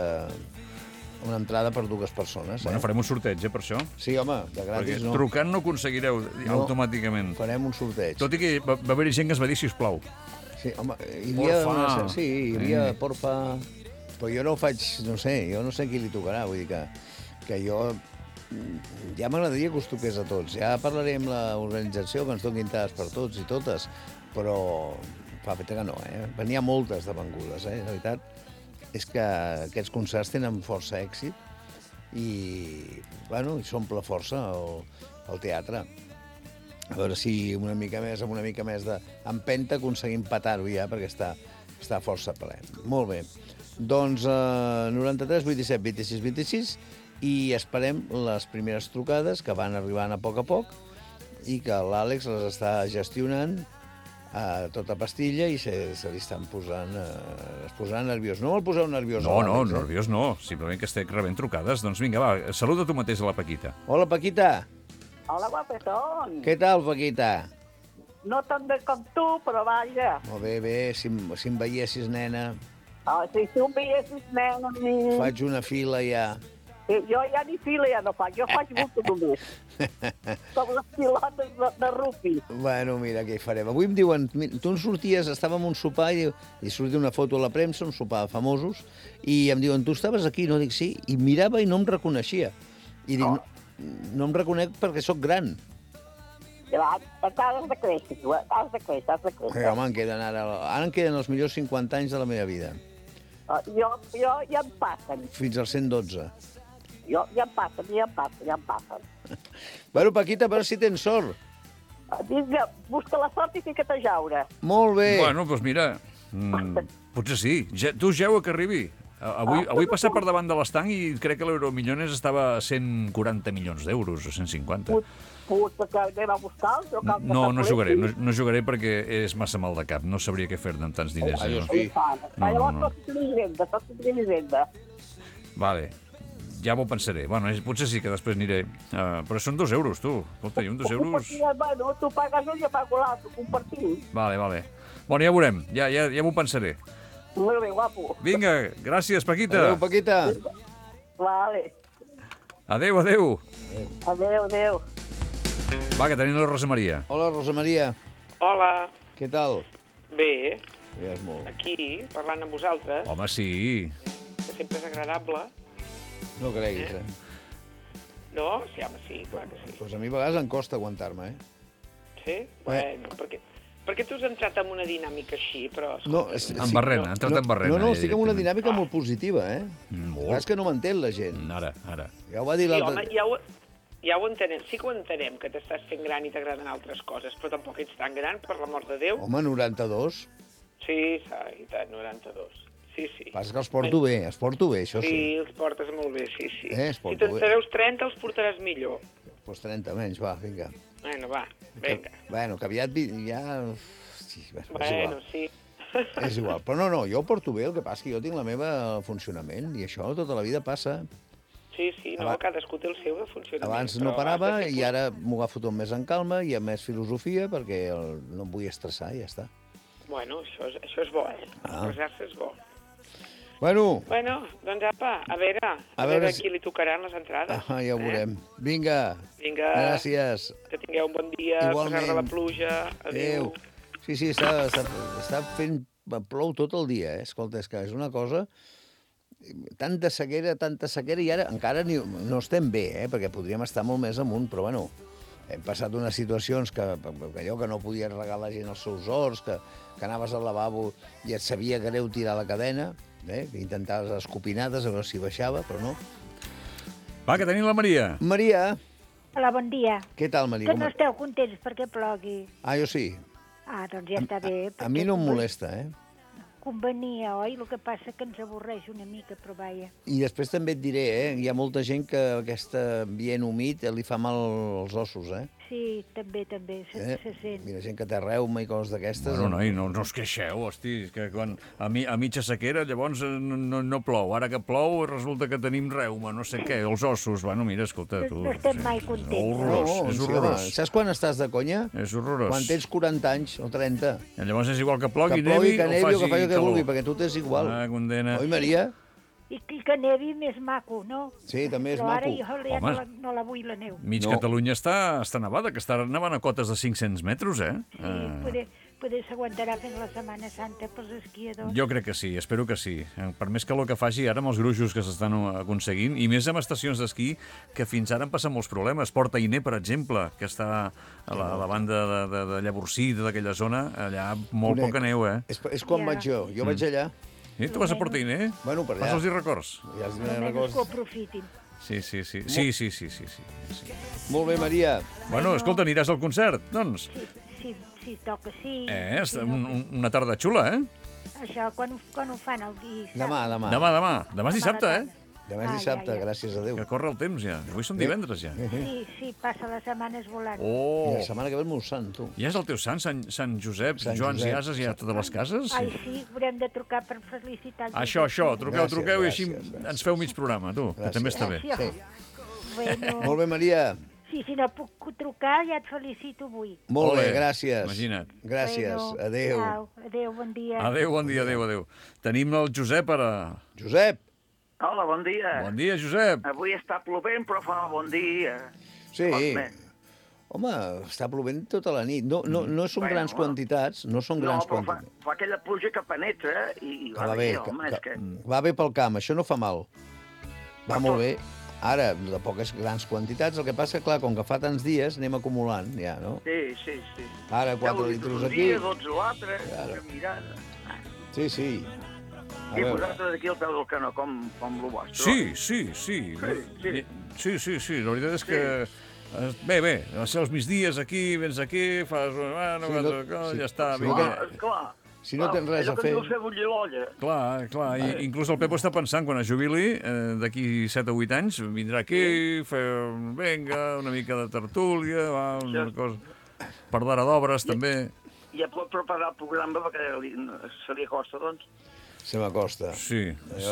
una entrada per 2 persones. Bueno, farem un sorteig, per això. Sí, home, de gratis perquè trucant no aconseguireu automàticament. Farem un sorteig. Tot i que va haver-hi gent que es va dir, sisplau. Sí, home, hi havia porfa... Però jo no ho faig, no sé, jo no sé qui li tocarà, vull dir que jo... Ja m'agradaria que us toqués a tots. Ja parlarem amb l'organització, que ens donin entrades per tots i totes, però fa feta que no, N'hi ha moltes de vengudes, La veritat és que aquests concerts tenen força èxit i, bueno, s'omple força el teatre. A veure si amb una mica més d'empenta aconseguim petar-ho ja, perquè està força ple. Molt bé. Doncs 93 817 26 26 i esperem les primeres trucades que van arribant a poc i que l'Àlex les està gestionant a tota pastilla i se li estan posant nerviós. No me'l poseu nerviós. No, nerviós no. Simplement que estic rebent trucades. Doncs vinga, va, saluda tu mateix a la Paquita. Hola, Paquita. Hola, guapetón. Què tal, Paquita? No tan bé com tu, però vaja. Molt bé, si em veiessis, nena. Si tu em veiessis, nena... Faig una fila ja. Jo ja ni fila ja no faig, jo faig multa només. Com les pilotes de rugby. Bueno, mira, què hi farem. Avui em diuen, tu en sorties, estàvem a un sopar i sortia una foto a la premsa, un sopar de famosos, i em diuen, tu estaves aquí? No, dic sí, i mirava i no em reconeixia. I dic, no em reconec perquè sóc gran. Has de créixer, tu, has de créixer. Home, ara em queden els millors 50 anys de la meva vida. Jo ja em passen. Fins als 112. Ja em passen. Bueno, Paquita, a veure si tens sort. Vinga, busca la sort i fica't a jaure. Molt bé. Bueno, doncs mira, potser sí. Tu jeu a que arribi. Avui passa per davant de l'estanc i crec que l'Euromillones estava a 140 milions d'euros, o 150. Puta, que anem a buscar-los? No jugaré perquè és massa mal de cap. No sabria què fer-ne amb tants diners. Jo sí. Llavors tot l'Hisenda. Vale, ja m'ho pensaré. Bueno, potser sí que després aniré. Però són 2 euros, tu. Escolta, i un 2 euros... Bueno, tu pagues un i jo pago l'altre, compartim. Vale. Bueno, ja veurem. Ja m'ho pensaré. Molt bé, guapo. Vinga, gràcies, Paquita. Adéu, Paquita. Vale. Adéu. Adéu. Va, que tenim la Rosa Maria. Hola, Rosa Maria. Hola, Què tal? bé, Ja és molt. aquí, parlant amb vosaltres, Home, sí. que sempre és agradable. No creguis, No? Sí, home, sí, clar que sí. Pues a mi a vegades em costa aguantar-me, Sí? Bueno, perquè tu has entrat en una dinàmica així, però... No, En barrena, ha entrat en barrena. No, estic en una dinàmica molt positiva, Molt. És que no m'entén la gent. Ara. Ja ho va dir Sí, l'altre... home, ja ho entenem, sí que ho entenem, que t'estàs fent gran i t'agraden altres coses, però tampoc ets tan gran, per l'amor de Déu. Home, 92. Sí, i tant, 92. Sí. Passa que els porto bé, això sí. Sí, els portes molt bé, sí. Els Si porto te'n bé. treus 30, els portaràs millor. Pues 30 menys, va, vinga. Bueno, va, vinga. Bueno, que aviat ja... Sí, és Bueno, igual. sí. És igual. Però no, jo ho porto bé, el que passa que jo tinc la meva funcionament i això tota la vida passa. Sí, no, cadascú té el seu de funcionament. Abans no parava i ara m'ho agafo tot més en calma i amb més filosofia perquè no em vull estressar i ja està. Bueno, això és bo, Estressar-se és bo. Bueno, Doncs apa, a veure qui li tocaran les entrades. ja ho veurem. Vinga, Vinga. gràcies. Que tingueu un bon dia, Igualment. passar de la pluja. Adéu. Sí, està fent... Plou tot el dia, Escolta, és que és una cosa... Tanta sequera, i ara encara no estem bé, perquè podríem estar molt més amunt, però bueno, hem passat unes situacions que allò que no podies regar la gent els seus horts, que anaves al lavabo i et sabia greu tirar la cadena, que intentaves escopinades a veure si baixava, però no. Va, que tenim la Maria. Maria, Hola, bon dia. què tal, Maria? Que no esteu contents perquè plogui. Jo sí. Doncs ja està bé. A mi no em molesta, Convenia, oi? El que passa que ens avorreix una mica, però vaja. I després també et diré, hi ha molta gent que aquest ambient humit li fa mal als ossos, Sí, també, se sent. Mira, gent que té reuma i coses d'aquestes. Bueno, noi, no us queixeu, hosti, que quan a mitja sequera llavors no plou. Ara que plou resulta que tenim reuma, no sé què, els ossos. Bueno, mira, escolta, tu... No estem mai contents. És horrorós. Saps quan estàs de conya? És horrorós. Quan tens 40 anys o 30. I llavors és igual que plogui, que plogui, nevi que nevi o que faci el que calor. vulgui, perquè tu t'és igual. Condena. Oi, Maria? I que nevi més maco, no? Sí, també és però maco. Però ara ja no la vull, la neu. Mig Catalunya està nevada, que està nevant a cotes de 500 metres, Sí, poder s'aguantarà fent la Setmana Santa pels esquiadors. Jo crec que sí, espero que sí. Per més calor que faci ara amb els gruixos que s'estan aconseguint, i més amb estacions d'esquí que fins ara han passat molts problemes. Port Ainé, per exemple, que està a la banda de Llavorsí, d'aquella zona, allà molt poca neu, És quan vaig jo. Jo vaig allà. I tu vas a Port Ainé? Bueno, per allà. Fas-los records. Ja els Almenys que ho aprofitin. Sí. Molt bé, Maria. Bueno, escolta, aniràs al concert, doncs? Sí, toca, sí. Una tarda xula, Això, quan ho fan el dissabte? Demà. Demà és dissabte, Demà és dissabte, gràcies a Déu. Que corre el temps, ja. Avui són divendres, ja. Sí, passa les setmanes volant. I la setmana que ve és molt sant, tu. Ja és el teu sant, Sant Josep, Joans i Ases, ja a totes les cases? Ai, sí, haurem de trucar per felicitar. Això, truqueu i així ens feu mig programa, tu, que també està bé. Sí. Bueno, Molt bé, Maria. sí, si no puc trucar, ja et felicito avui. Molt bé, gràcies. Imagina't. Gràcies, Bueno, adéu. Adéu, bon dia. Adéu, bon dia, adéu. Tenim el Josep ara. Josep. Hola, bon dia. Bon dia, Josep. Avui està plovent, però fa bon dia. Sí. Home, està plovent tota la nit. No són grans quantitats, no són grans quantitats. Fa aquella pluja que penetra i va bé, home, és que... va bé pel camp, això no fa mal. Va molt bé. Ara, de poques grans quantitats, el que passa que, clar, com que fa tants dies, anem acumulant, ja, no? Sí. Ara 4 litres aquí. 12 l'altre, mirada. Sí. I vosaltres aquí al peu del canó, com el vostre. Sí. La veritat és que... Bé, a ser els migdies aquí, vens aquí, fas... Bueno, ja està, vinga. Esclar. Si no tens res a fer... Allò que diu fer bullir l'olla. Clar, inclús el Pepo està pensant, quan es jubili, d'aquí 7 o 8 anys, vindrà aquí, vinga, una mica de tertúlia, una cosa... Parlarà d'obres, també. Ja pot preparar el programa perquè se li acosta, doncs. Se m'acosta. Sí.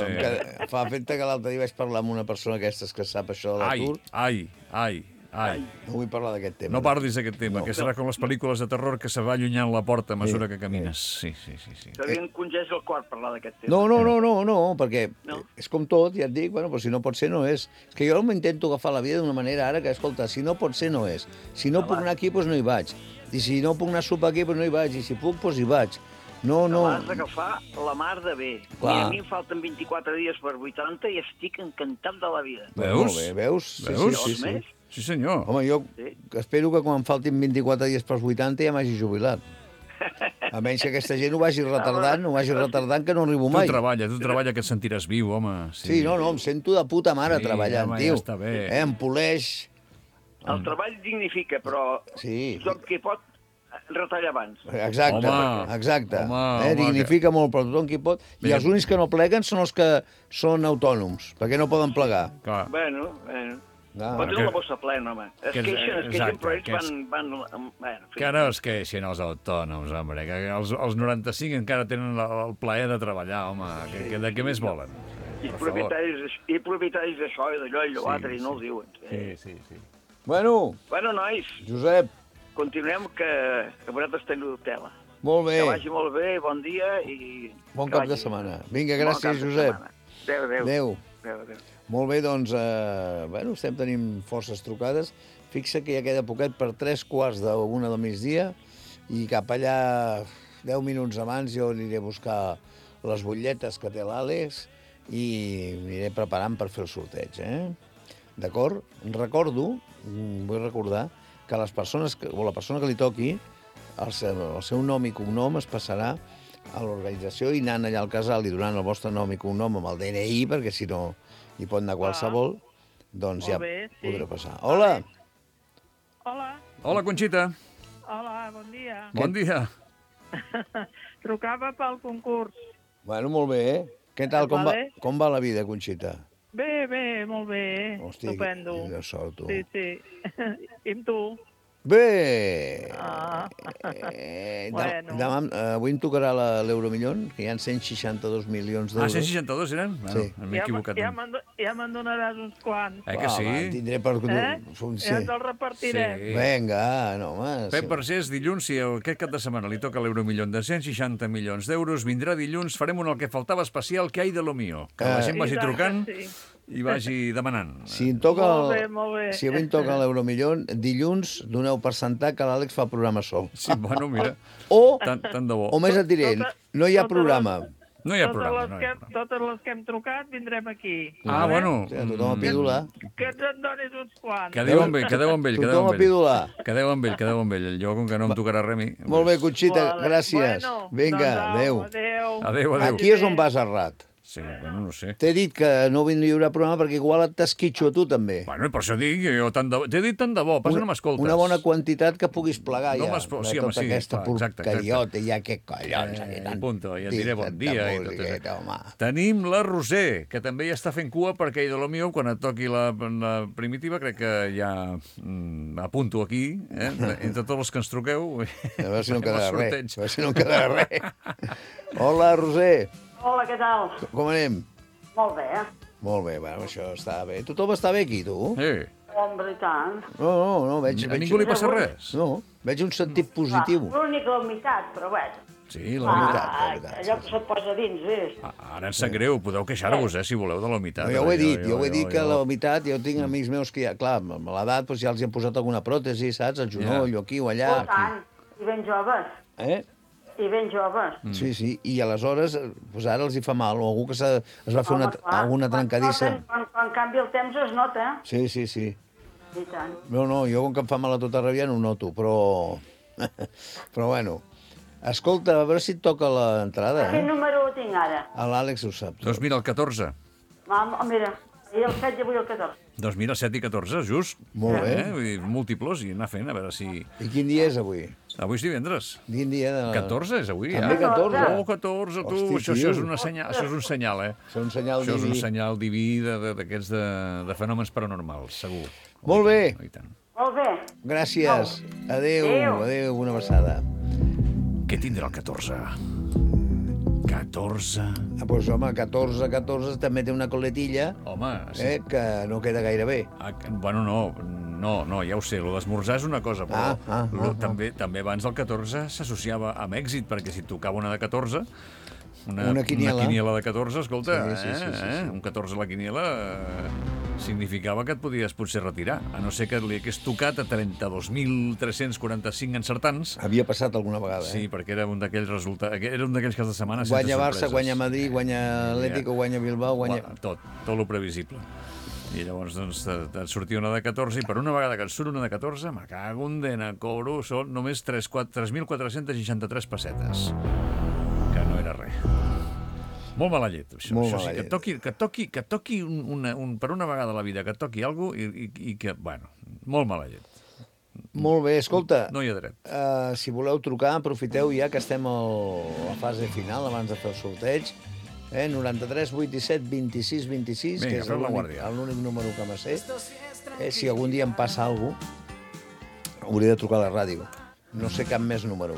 Fa efecte que l'altre dia vaig parlar amb una persona aquestes que sap això de l'atur. Ai. No vull parlar d'aquest tema. No parlis d'aquest tema, que serà com les pel·lícules de terror que se va allunyant la porta a mesura que camines. Sí. Se li encongeix el cor parlar d'aquest tema. No, perquè és com tot, ja et dic, bueno, però si no pot ser, no és. És que jo m'intento agafar la vida d'una manera ara que, escolta, si no pot ser, no és. Si no puc anar aquí, doncs no hi vaig. I si no puc anar a sopar aquí, doncs no hi vaig. I si puc, doncs hi vaig. No. L'has d'agafar la mar de bé. I a mi em falten 24 dies per 80 i estic encantat de la vida. Veus? Veus? Sí. Sí, senyor. Home, jo espero que quan em faltin 24 dies pels 80 ja m'hagi jubilat. A menys que aquesta gent ho vagi retardant, que no arribo mai. Tu treballa que et sentiràs viu, home. Sí, no, em sento de puta mare treballant, tio. Ja està bé. Em poleix. El treball dignifica, però tothom qui pot retalla abans. Exacte. Dignifica molt, però tothom qui pot. I els únics que no pleguen són els que són autònoms, perquè no poden plegar. Bueno. Però tenen la bossa plena, home. Es queixen, però ells van... Que no es queixin els autònoms, home, que els 95 encara tenen el plaer de treballar, home. De què més volen? I propietaris d'això i d'allò i l'altre, i no ho diuen. Sí. Bueno, nois. Josep. Continuem, que vosaltres teniu tela. Molt bé. Que vagi molt bé, bon dia i... Bon cap de setmana. Vinga, gràcies, Josep. Adéu. Molt bé, doncs, estem tenint forces trucades. Fixa que ja queda poquet per 3:15 del migdia i cap allà 10 minuts abans jo aniré a buscar les butlletes que té l'Àlex i aniré preparant per fer el sorteig, D'acord? Vull recordar que la persona que li toqui, el seu nom i cognom es passarà a l'organització i anant allà al casal i donant el vostre nom i cognom amb el DNI, perquè si no hi pot anar qualsevol, doncs ja podrà passar. Hola! Hola, Conxita. Hola, bon dia. Bon dia. Trucava pel concurs. Bueno, molt bé. Què tal? Com va la vida, Conxita? Bé, molt bé. Hòstia, estupendo. Quina sort, tu. Sí. I amb tu? Bé! Bueno. Demà, avui em tocarà l'Euromillón, que hi ha 162 milions d'euros. 162 eren? Sí. M'he equivocat. Ja me'n donaràs uns quants. Que sí? Tindré per... Ja te'l repartirem. Vinga, no, home... Pep Vergés, dilluns, si aquest cap de setmana li toca l'Euromillón de 160 milions d'euros, vindrà dilluns, farem un el que faltava especial, que hay de lo mío. Que la gent vagi trucant i vagi demanant. Si em toca molt bé. Si avui em toca l'Euromillón, dilluns doneu per sentat que l'Àlex fa el programa sol. Sí, bueno, mira. Tant de bo. O més et diré, no hi ha programa. No hi ha programa. Totes les que hem trucat vindrem aquí. Bueno. Tothom a pidolar. Que ens en donis uns quants. Quedeu amb ell. Tothom a pidolar. Quedeu amb ell. Jo, com que no em tocarà res a mi. Molt bé, Conxita, gràcies. Vinga, adéu. Adéu. Aquí és on vas errat. Sí, bueno, no sé. T'he dit que no hi haurà programa perquè igual et t'esquitxo a tu també. Bueno, per això dic jo t'he dit tant de bo, pas no m'escoltes. Una bona quantitat que puguis plegar ja. Sí, home, sí. Aquesta porcariota, ja què collons. Punto, ja et diré bon dia i tot això. Tenim la Roser, que també ja està fent cua perquè de lo mío, quan et toqui la primitiva, crec que ja apunto aquí, entre tots els que ens truqueu. A veure si no quedarà res. Hola, Roser. Hola, què tal? Com anem? Molt bé. Molt bé, bueno, això està bé. Tothom està bé aquí, tu? Sí. Home, i tant. No, veig... A ningú li passa res? No, veig un sentit positiu. L'únic la humitat, però bueno. Sí, la humitat. Allò que se't posa dins, és. Ara em sap greu, podeu queixar-vos, si voleu, de la humitat. Jo ho he dit que la humitat, jo tinc amics meus que ja, clar, amb l'edat ja els hi han posat alguna pròtesi, saps? El genoll, o aquí o allà. Oh, tant, i ben joves. I ben joves. Sí, i aleshores, ara els hi fa mal, o algú que es va fer alguna trencadissa. Quan canvia el temps es nota. Sí. I tant. No, jo com que em fa mal a tot arreu ja no ho noto, però bueno. Escolta, a veure si et toca l'entrada. Quin número ho tinc ara? L'Àlex ho sap. Doncs mira, el 14. Mira, I el 7 i avui el 14. Doncs mira, 7 i 14, just. Molt bé. Vull dir, múltiplos, i anar fent, a veure si... I quin dia és avui? Avui és divendres. Quin dia? 14 és avui, També 14? Oh, 14, tu! Hosti, Això és tio. un senyal, eh? Això és un senyal Això és un diví. senyal diví d'aquests de fenòmens paranormals, segur. Molt bé. I tant. Molt bé. Gràcies. Adéu, adéu, una abraçada. Què tindrà el 14? 14... Ah, doncs, home, 14 també té una coletilla sí. Que no queda gaire bé. Bueno, no, ja ho sé, lo d'esmorzar és una cosa, però també abans del 14 s'associava amb èxit, perquè si tocava una de 14... Una quiniela de 14, escolta, sí. un 14 a la quiniela significava que et podies potser retirar, a no ser que li hagués tocat a 32.345 encertants. Havia passat alguna vegada, Sí, perquè era un d'aquells resultats, era un d'aquells caps de setmana sense Guanya sorpreses. Barça, guanya Madrid, guanya Atlético, guanya Bilbao, guanya... Tot lo previsible. I llavors doncs, et sortia una de 14 i per una vegada que et surt una de 14, me cago en dena, cobro, són només 3.463 pessetes. Que no era res. Molt mala llet, això. Molt això mala sí, llet. que toqui per una vegada a la vida, que et toqui alguna cosa i que, bueno, molt mala llet. Molt bé, escolta, No hi ha dret. Si voleu trucar, aprofiteu ja que estem a la fase final, abans de fer el sorteig. 93 87 26 26, Vinga, que és feu la guàrdia. l'únic número que me sé. Si algun dia em passa alguna cosa, hauré de trucar a la ràdio. No sé cap més número.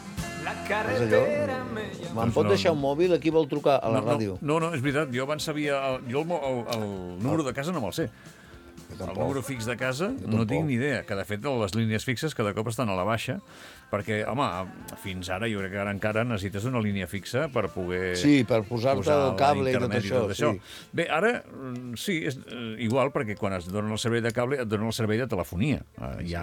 És allò? Me'n pot deixar un mòbil? Aquí vol trucar a la ràdio? No, és veritat. Jo abans sabia... Jo el número de casa no me'l sé. El número fix de casa no tinc ni idea, que de fet les línies fixes cada cop estan a la baixa, perquè, home, fins ara jo crec que ara encara necessites una línia fixa per poder... Sí, per posar-te el cable i tot això. Sí. Bé, ara sí, és igual, perquè quan es donen el servei de cable et donen el servei de telefonia. Ja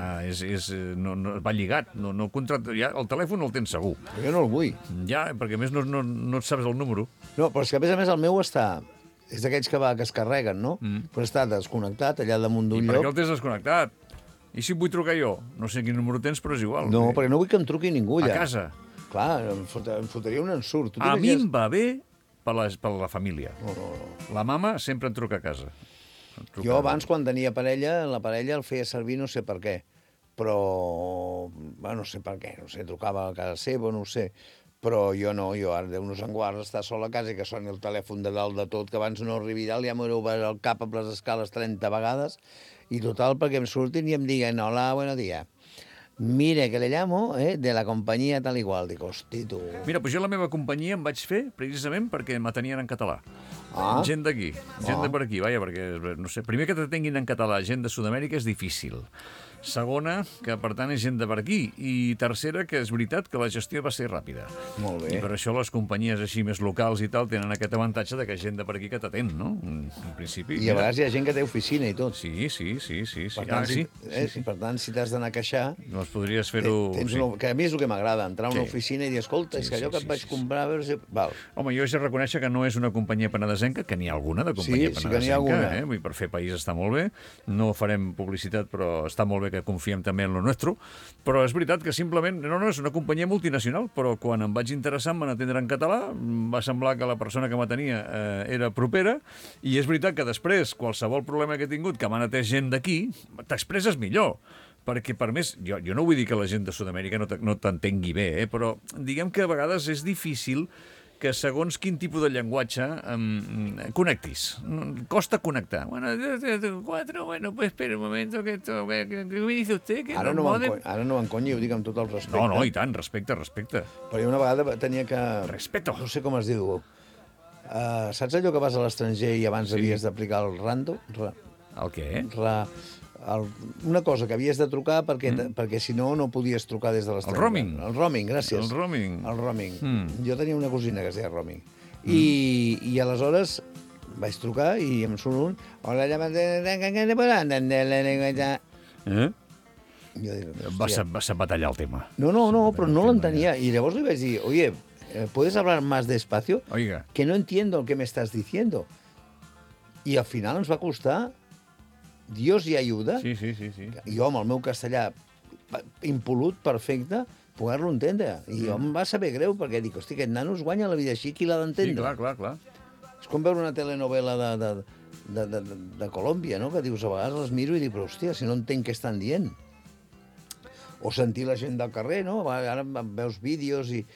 no va lligat, no contracta, ja el telèfon el tens segur. Però jo no el vull. Ja, perquè a més no et saps el número. No, però és que a més el meu està... És d'aquells que es carreguen, no? Però està desconnectat allà damunt d'un lloc. I per què el tens desconnectat? I si vull trucar jo? No sé quin número tens, però és igual. No, perquè no vull que em truqui ningú allà. A casa? Clar, em fotria un ensurt. A mi em va bé per la família. No. La mama sempre em truca a casa. Jo abans, quan tenia parella, la parella el feia servir no sé per què. Però... Bueno, no sé per què. No sé, trucava a casa seva, no ho sé. Però jo no, jo ara Déu nos en guarda estar sol a casa i que soni el telèfon de dalt de tot, que abans no arribi dalt, ja m'he obert el cap amb les escales 30 vegades, i total perquè em surtin i em diguen, hola, buenos días. Mire, que le llamo de la companyia tal igual. Dic, hosti, tu... Mira, pues jo la meva companyia em vaig fer precisament perquè m'atenien en català. Gent d'aquí, gent de per aquí, vaja, perquè, no sé, primer que t'atenguin en català gent de Sud-amèrica és difícil. Segona, que per tant és gent de per aquí. I tercera, que és veritat que la gestió va ser ràpida. Molt bé. I per això les companyies així més locals i tal tenen aquest avantatge de que hi ha gent de per aquí que t'atén, no? En principi. I a vegades hi ha gent que té oficina i tot. Sí. Per tant, per tant, si t'has d'anar a queixar... Doncs podries fer-ho... Que a mi és el que m'agrada, entrar a una oficina i dir, escolta, és que allò que et vaig comprar... Val. Home, jo haig de reconèixer que no és una companyia penedesenca, que n'hi ha alguna de companyia penedesenca. Sí que n'hi ha alguna. Vull dir, per fer país està molt bé. No farem publicitat, però està molt bé que confiem també en lo nostre. Però és veritat que simplement... No, és una companyia multinacional, però quan em vaig interessar em van atendre en català, em va semblar que la persona que m'atenia era propera, i és veritat que després, qualsevol problema que he tingut, que m'han atès gent d'aquí, t'expresses millor. Perquè, per més, jo no vull dir que la gent de Sud-amèrica no t'entengui bé, però diguem que a vegades és difícil que segons quin tipus de llenguatge connectis. Costa connectar. Bueno, pues espera un momento, que me dice usted que ara no m'enconyi, ho dic amb tot el respecte. No, i tant, respecte. Però jo una vegada tenia que... Respeto. No sé com es diu. Saps allò que vas a l'estranger i abans havies d'aplicar el rando? El què? Una cosa que havies de trucar perquè si no, no podies trucar des de l'estranger. El roaming. El roaming, gràcies. El roaming. Jo tenia una cosina que es deia roaming. I aleshores vaig trucar i em surt un... Hola, Vas a batallar el tema. No, però no l'entenia. I llavors li vaig dir, oye, ¿puedes hablar más despacio? Oiga. Que no entiendo el que me estás diciendo. I al final ens va costar... Dios y ayuda. Sí. Jo, amb el meu castellà impolut, perfecte, poder-lo entendre. I jo em va saber greu, perquè dic, hosti, aquest nano es guanya la vida així, qui l'ha d'entendre? Sí, clar. És com veure una telenovela de Colòmbia, no? Que dius, a vegades les miro i dic, però hòstia, si no entenc què estan dient. O sentir la gent del carrer, no? Ara veus vídeos i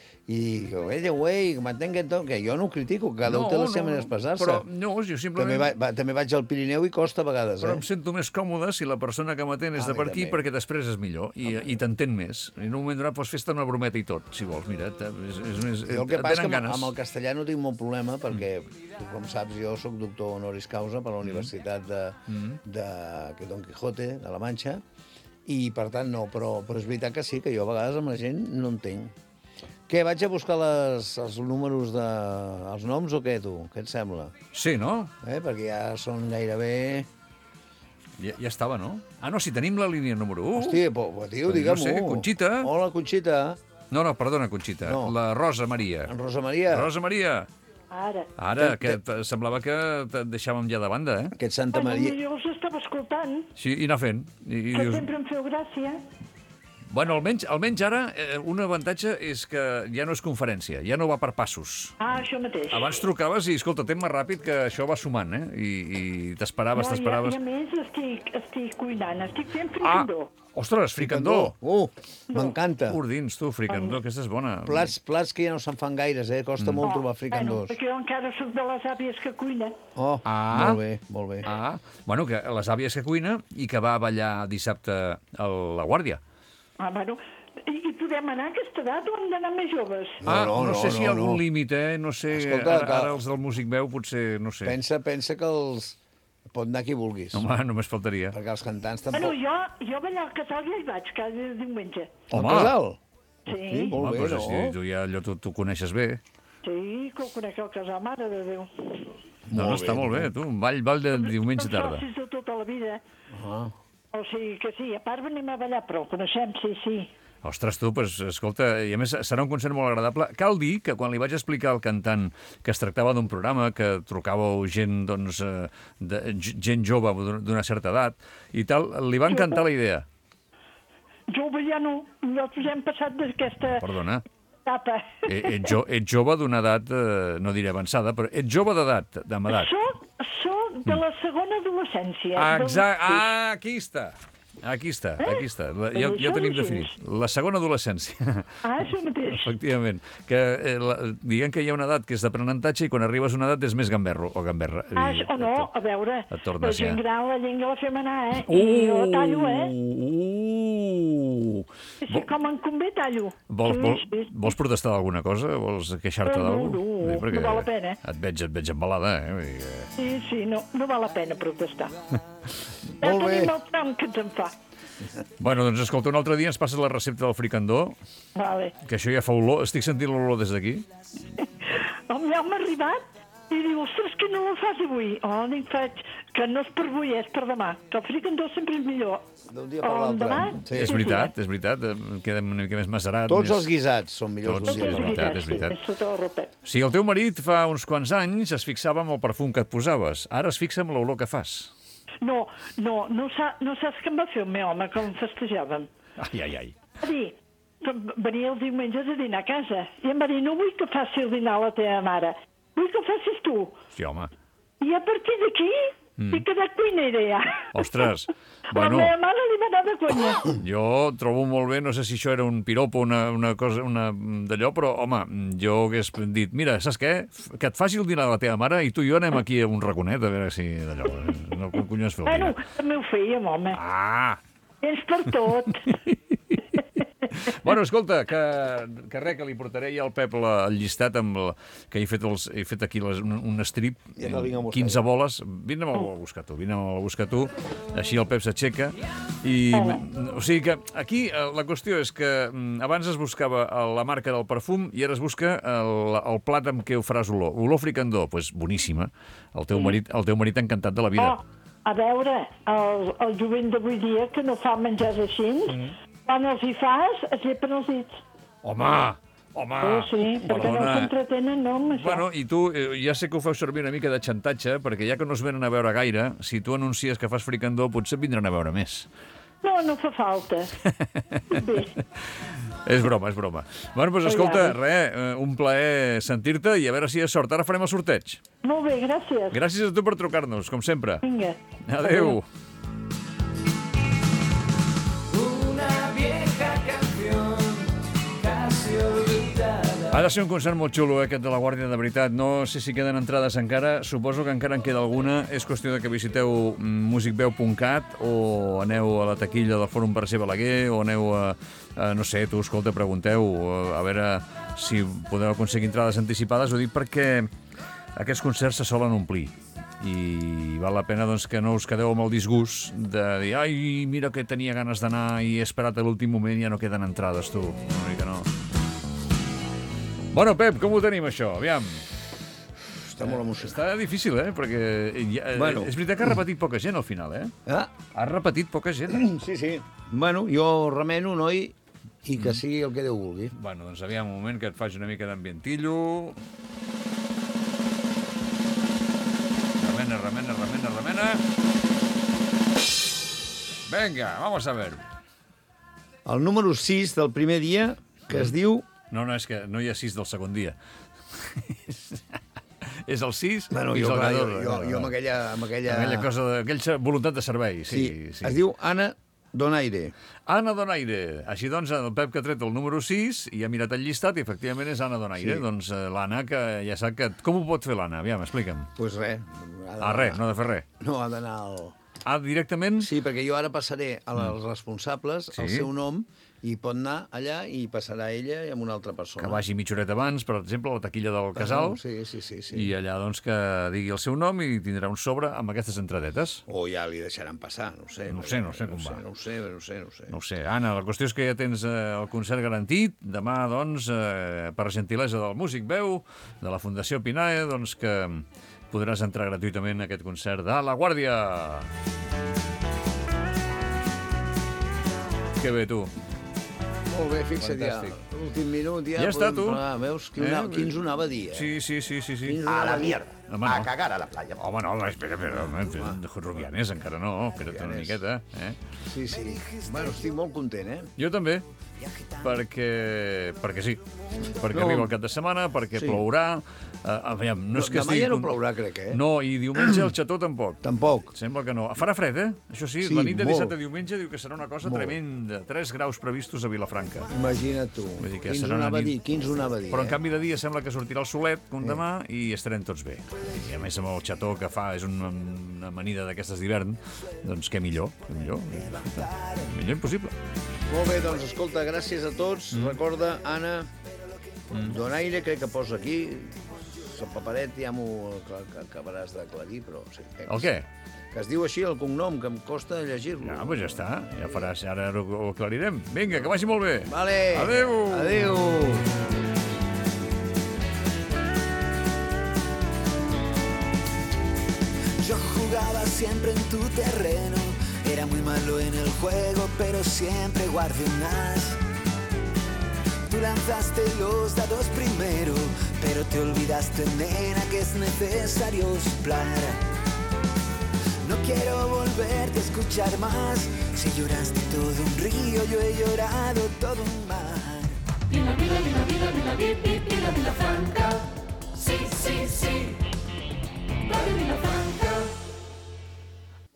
güey, que m'entenguen tot, que jo no ho critico, cada un té la seva manera d'expressar-se. Però no, jo simplement... També vaig al Pirineu i costa a vegades, Però em sento més còmode si la persona que m'atén és de per aquí, perquè després és millor i t'entén més. I en un moment donat pots fer-te una brometa i tot, si vols, mira, és més... Jo el que passa és que amb el castellà no tinc molt problema, perquè, com saps, jo sóc doctor honoris causa per la Universitat de Don Quijote, de la Manxa, i per tant no, però és veritat que sí, que jo a vegades amb la gent no entenc. Què, vaig a buscar els números els noms o què, tu? Què et sembla? Sí, no? Perquè ja són gairebé... Ja estava, no? Ah, no, si tenim la línia número 1. Hòstia, tio, digue'm-ho. No sé, Conxita. Hola, Conxita. No, perdona, Conxita. No. La Rosa Maria. Rosa Maria. Rosa Maria. Ara, que semblava que et deixàvem ja de banda, eh? Aquest Santa Maria... Jo us estava escoltant. Sí, i anar fent. Que sempre em feu gràcia. Bueno, almenys ara un avantatge és que ja no és conferència, ja no va per passos. Això mateix. Abans trucaves i, escolta, té més ràpid que això va sumant, eh? I t'esperaves. I a més estic cuinant, estic fent fricandó. Ostres, fricandó! M'encanta. Urdins, tu, fricandó, aquesta és bona. Plats que ja no se'n fan gaires, costa molt trobar fricandós. Perquè jo encara soc de les àvies que cuinen. Molt bé, molt bé. Bueno, que les àvies que cuina i que va ballar dissabte a La Guàrdia. Bueno, i podem anar a aquesta edat o hem d'anar més joves? No sé si hi ha algun límit, no sé. Ara els del Músic Veu potser, no sé. Pensa que els... Pot anar qui vulguis. Home, només faltaria. Perquè els cantants tampoc... Bueno, jo a ballar al casal ja hi vaig cada diumenge. Al casal? Sí. Molt bé, no? Si tu ja allò t'ho coneixes bé. Sí, que ho conec al casal, mare de Déu. No, està molt bé, tu. Ball de diumenge tarda. Som socis de tota la vida. O sigui que sí, a part venim a ballar, però ho coneixem, sí. Ostres, tu, doncs, escolta, i a més serà un concert molt agradable. Cal dir que quan li vaig explicar al cantant que es tractava d'un programa, que trucàveu gent, doncs, gent jove d'una certa edat i tal, li va encantar la idea. Jove ja no, nosaltres ja hem passat d'aquesta... Perdona. Etapa. Ets jove d'una edat, no diré avançada, però ets jove d'edat, d'edat. Soc de la segona adolescència. Exacte. Aquí està. Ja tenim definit. La segona adolescència. Això mateix. Efectivament. Diguem que hi ha una edat que és d'aprenentatge i quan arribes a una edat és més gamberro o gamberra. O no, a veure, la gent gran, la llengua la fem anar, I jo tallo, Sí, com em convé, tallo. Vols protestar d'alguna cosa? Vols queixar-te d'alguna cosa? No val la pena. Et veig embalada, Sí, no val la pena protestar. Ja tenim el tram que ens en fa. Bueno, doncs escolta, un altre dia ens passes la recepta del fricandó, que això ja fa olor. Estic sentint l'olor des d'aquí. Ja m'ha arribat i diu, ostres, que no la fas avui? Dic, faig, que no és per avui, és per demà, que el fricandó sempre és millor. D'un dia per l'altre. És veritat, queda una mica més macerat. Tots els guisats són millors d'un dia per l'altre. És veritat. Si el teu marit fa uns quants anys es fixava en el perfum que et posaves, ara es fixa en l'olor que fas. No saps què em va fer el meu home quan festejàvem? Ai. Va dir, venia els diumenges a dinar a casa i em va dir, no vull que faci el dinar a la teva mare, vull que ho facis tu. Sí, home. I a partir d'aquí he quedat cuinera ja. Ostres, bueno... La meva mare li va anar de conya. Jo trobo molt bé, no sé si això era un piropo, una cosa, d'allò, però, home, jo hagués dit, mira, saps què? Que et faci el dinar de la teva mare i tu i jo anem aquí a un raconet, a veure si d'allò... No, com collons fer el dinar? Bueno, també ho fèiem, home. És per tot. Bueno, escolta, que res, que li portaré ja al Pep el llistat que he fet aquí un strip, 15 boles. Vine a buscar tu, així el Pep s'aixeca. O sigui que aquí la qüestió és que abans es buscava la marca del perfum i ara es busca el plat amb què ho faràs olor. Olor fricandó, doncs boníssima. El teu marit encantat de la vida. A veure, el jovent d'avui dia que no fa menjars així, quan els hi fas, es llepen els dits. Home! Sí, perquè no s'entretenen, no, amb això. Bueno, i tu, ja sé que ho feu servir una mica de xantatge, perquè ja que no es venen a veure gaire, si tu anuncies que fas fricandó, potser vindran a veure més. No fa falta. Bé. És broma, és broma. Bueno, doncs escolta, un plaer sentir-te i a veure si hi ha sort. Ara farem el sorteig. Molt bé, gràcies. Gràcies a tu per trucar-nos, com sempre. Vinga. Adéu. Ha de ser un concert molt xulo, aquest de La Guàrdia, de veritat. No sé si queden entrades encara. Suposo que encara en queda alguna. És qüestió de que visiteu musicveu.cat o aneu a la taquilla del Fòrum Mercè Balaguer o aneu a no sé, tu, escolta, pregunteu a veure si podeu aconseguir entrades anticipades. Ho dic perquè aquests concerts se solen omplir i val la pena doncs, que no us quedeu amb el disgust de dir ai, mira que tenia ganes d'anar i he esperat a l'últim moment i ja no queden entrades, tu. Una mica no. Bueno, Pep, com ho tenim, això? Aviam. Està molt emocionant. Està difícil, perquè és veritat que ha repetit poca gent al final, Ha repetit poca gent. Sí, sí. Bueno, jo remeno, noi, i que sigui el que Déu vulgui. Bueno, doncs aviam un moment que et faig una mica d'ambientillo. Remena. Venga, vamos a ver. El número 6 del primer dia, que es diu... No, és que no hi ha 6 del segon dia. És el 6 bueno, i és el Gador. Jo amb aquella cosa, aquella voluntat de servei. Sí. Es diu Anna Donaire. Anna Donaire. Així doncs, el Pep que ha tret el número 6 i ha mirat el llistat i efectivament és Anna Donaire. Sí. Doncs l'Anna, que ja sap que... Com ho pot fer l'Anna? Aviam, explica'm. Doncs pues res. Res, no ha de fer res. No, ha d'anar al... Directament? Sí, perquè jo ara passaré als responsables el seu nom i pot anar allà i passarà ella i amb una altra persona. Que vagi mitja horeta abans, per exemple, a la taquilla del casal. Sí. I allà, doncs, que digui el seu nom i tindrà un sobre amb aquestes entradetes. O ja li deixaran passar, no sé. No sé com va. No ho sé. Anna, la qüestió és que ja tens el concert garantit. Demà, doncs, per gentilesa del Músic Veu, de la Fundació Pinae, doncs, que podràs entrar gratuïtament a aquest concert de La Guàrdia. Que bé, tu. Molt bé, fixa't ja. L'últim minut ja... Ja està, tu. Veus? Qui ens ho anava a dir, Sí. A la mierda. A cagar a la playa. Home, no, espera, Rubianes, encara no. Espera't una miqueta, Sí. Bueno, estic molt content, Jo també. Perquè sí. Perquè arriba el cap de setmana, perquè plourà. No és que demà ja no plourà, crec, No, i diumenge el xató tampoc. Tampoc. Sembla que no. Farà fred, Això sí, la nit de dissabte a diumenge diu que serà una cosa tremenda. 3 graus previstos a Vilafranca. Imagina't tu. Qui ens ho anava a dir? Però en canvi de dia sembla que sortirà el solet, com demà, i estarem tots bé. I a més amb el xató que fa, és una amanida d'aquestes d'hivern, doncs què millor. Millor impossible. Molt bé, doncs escolta, gràcies a tots. Recorda, Anna Donaire, crec que posa aquí. El paperet ja m'ho acabaràs d'aclarir, però... El què? Que es diu així el cognom, que em costa llegir-lo. Doncs ja està, ja faràs, ara ho aclarirem. Vinga, que vagi molt bé. Vale. Adéu. Yo jugaba siempre en tu terreno, era muy malo en el juego, pero siempre guardé un as. Tú lanzaste los dados primero, pero te olvidaste, nena, que es necesario soplar. No quiero volverte a escuchar más. Si lloraste todo un río, yo he llorado todo un mar.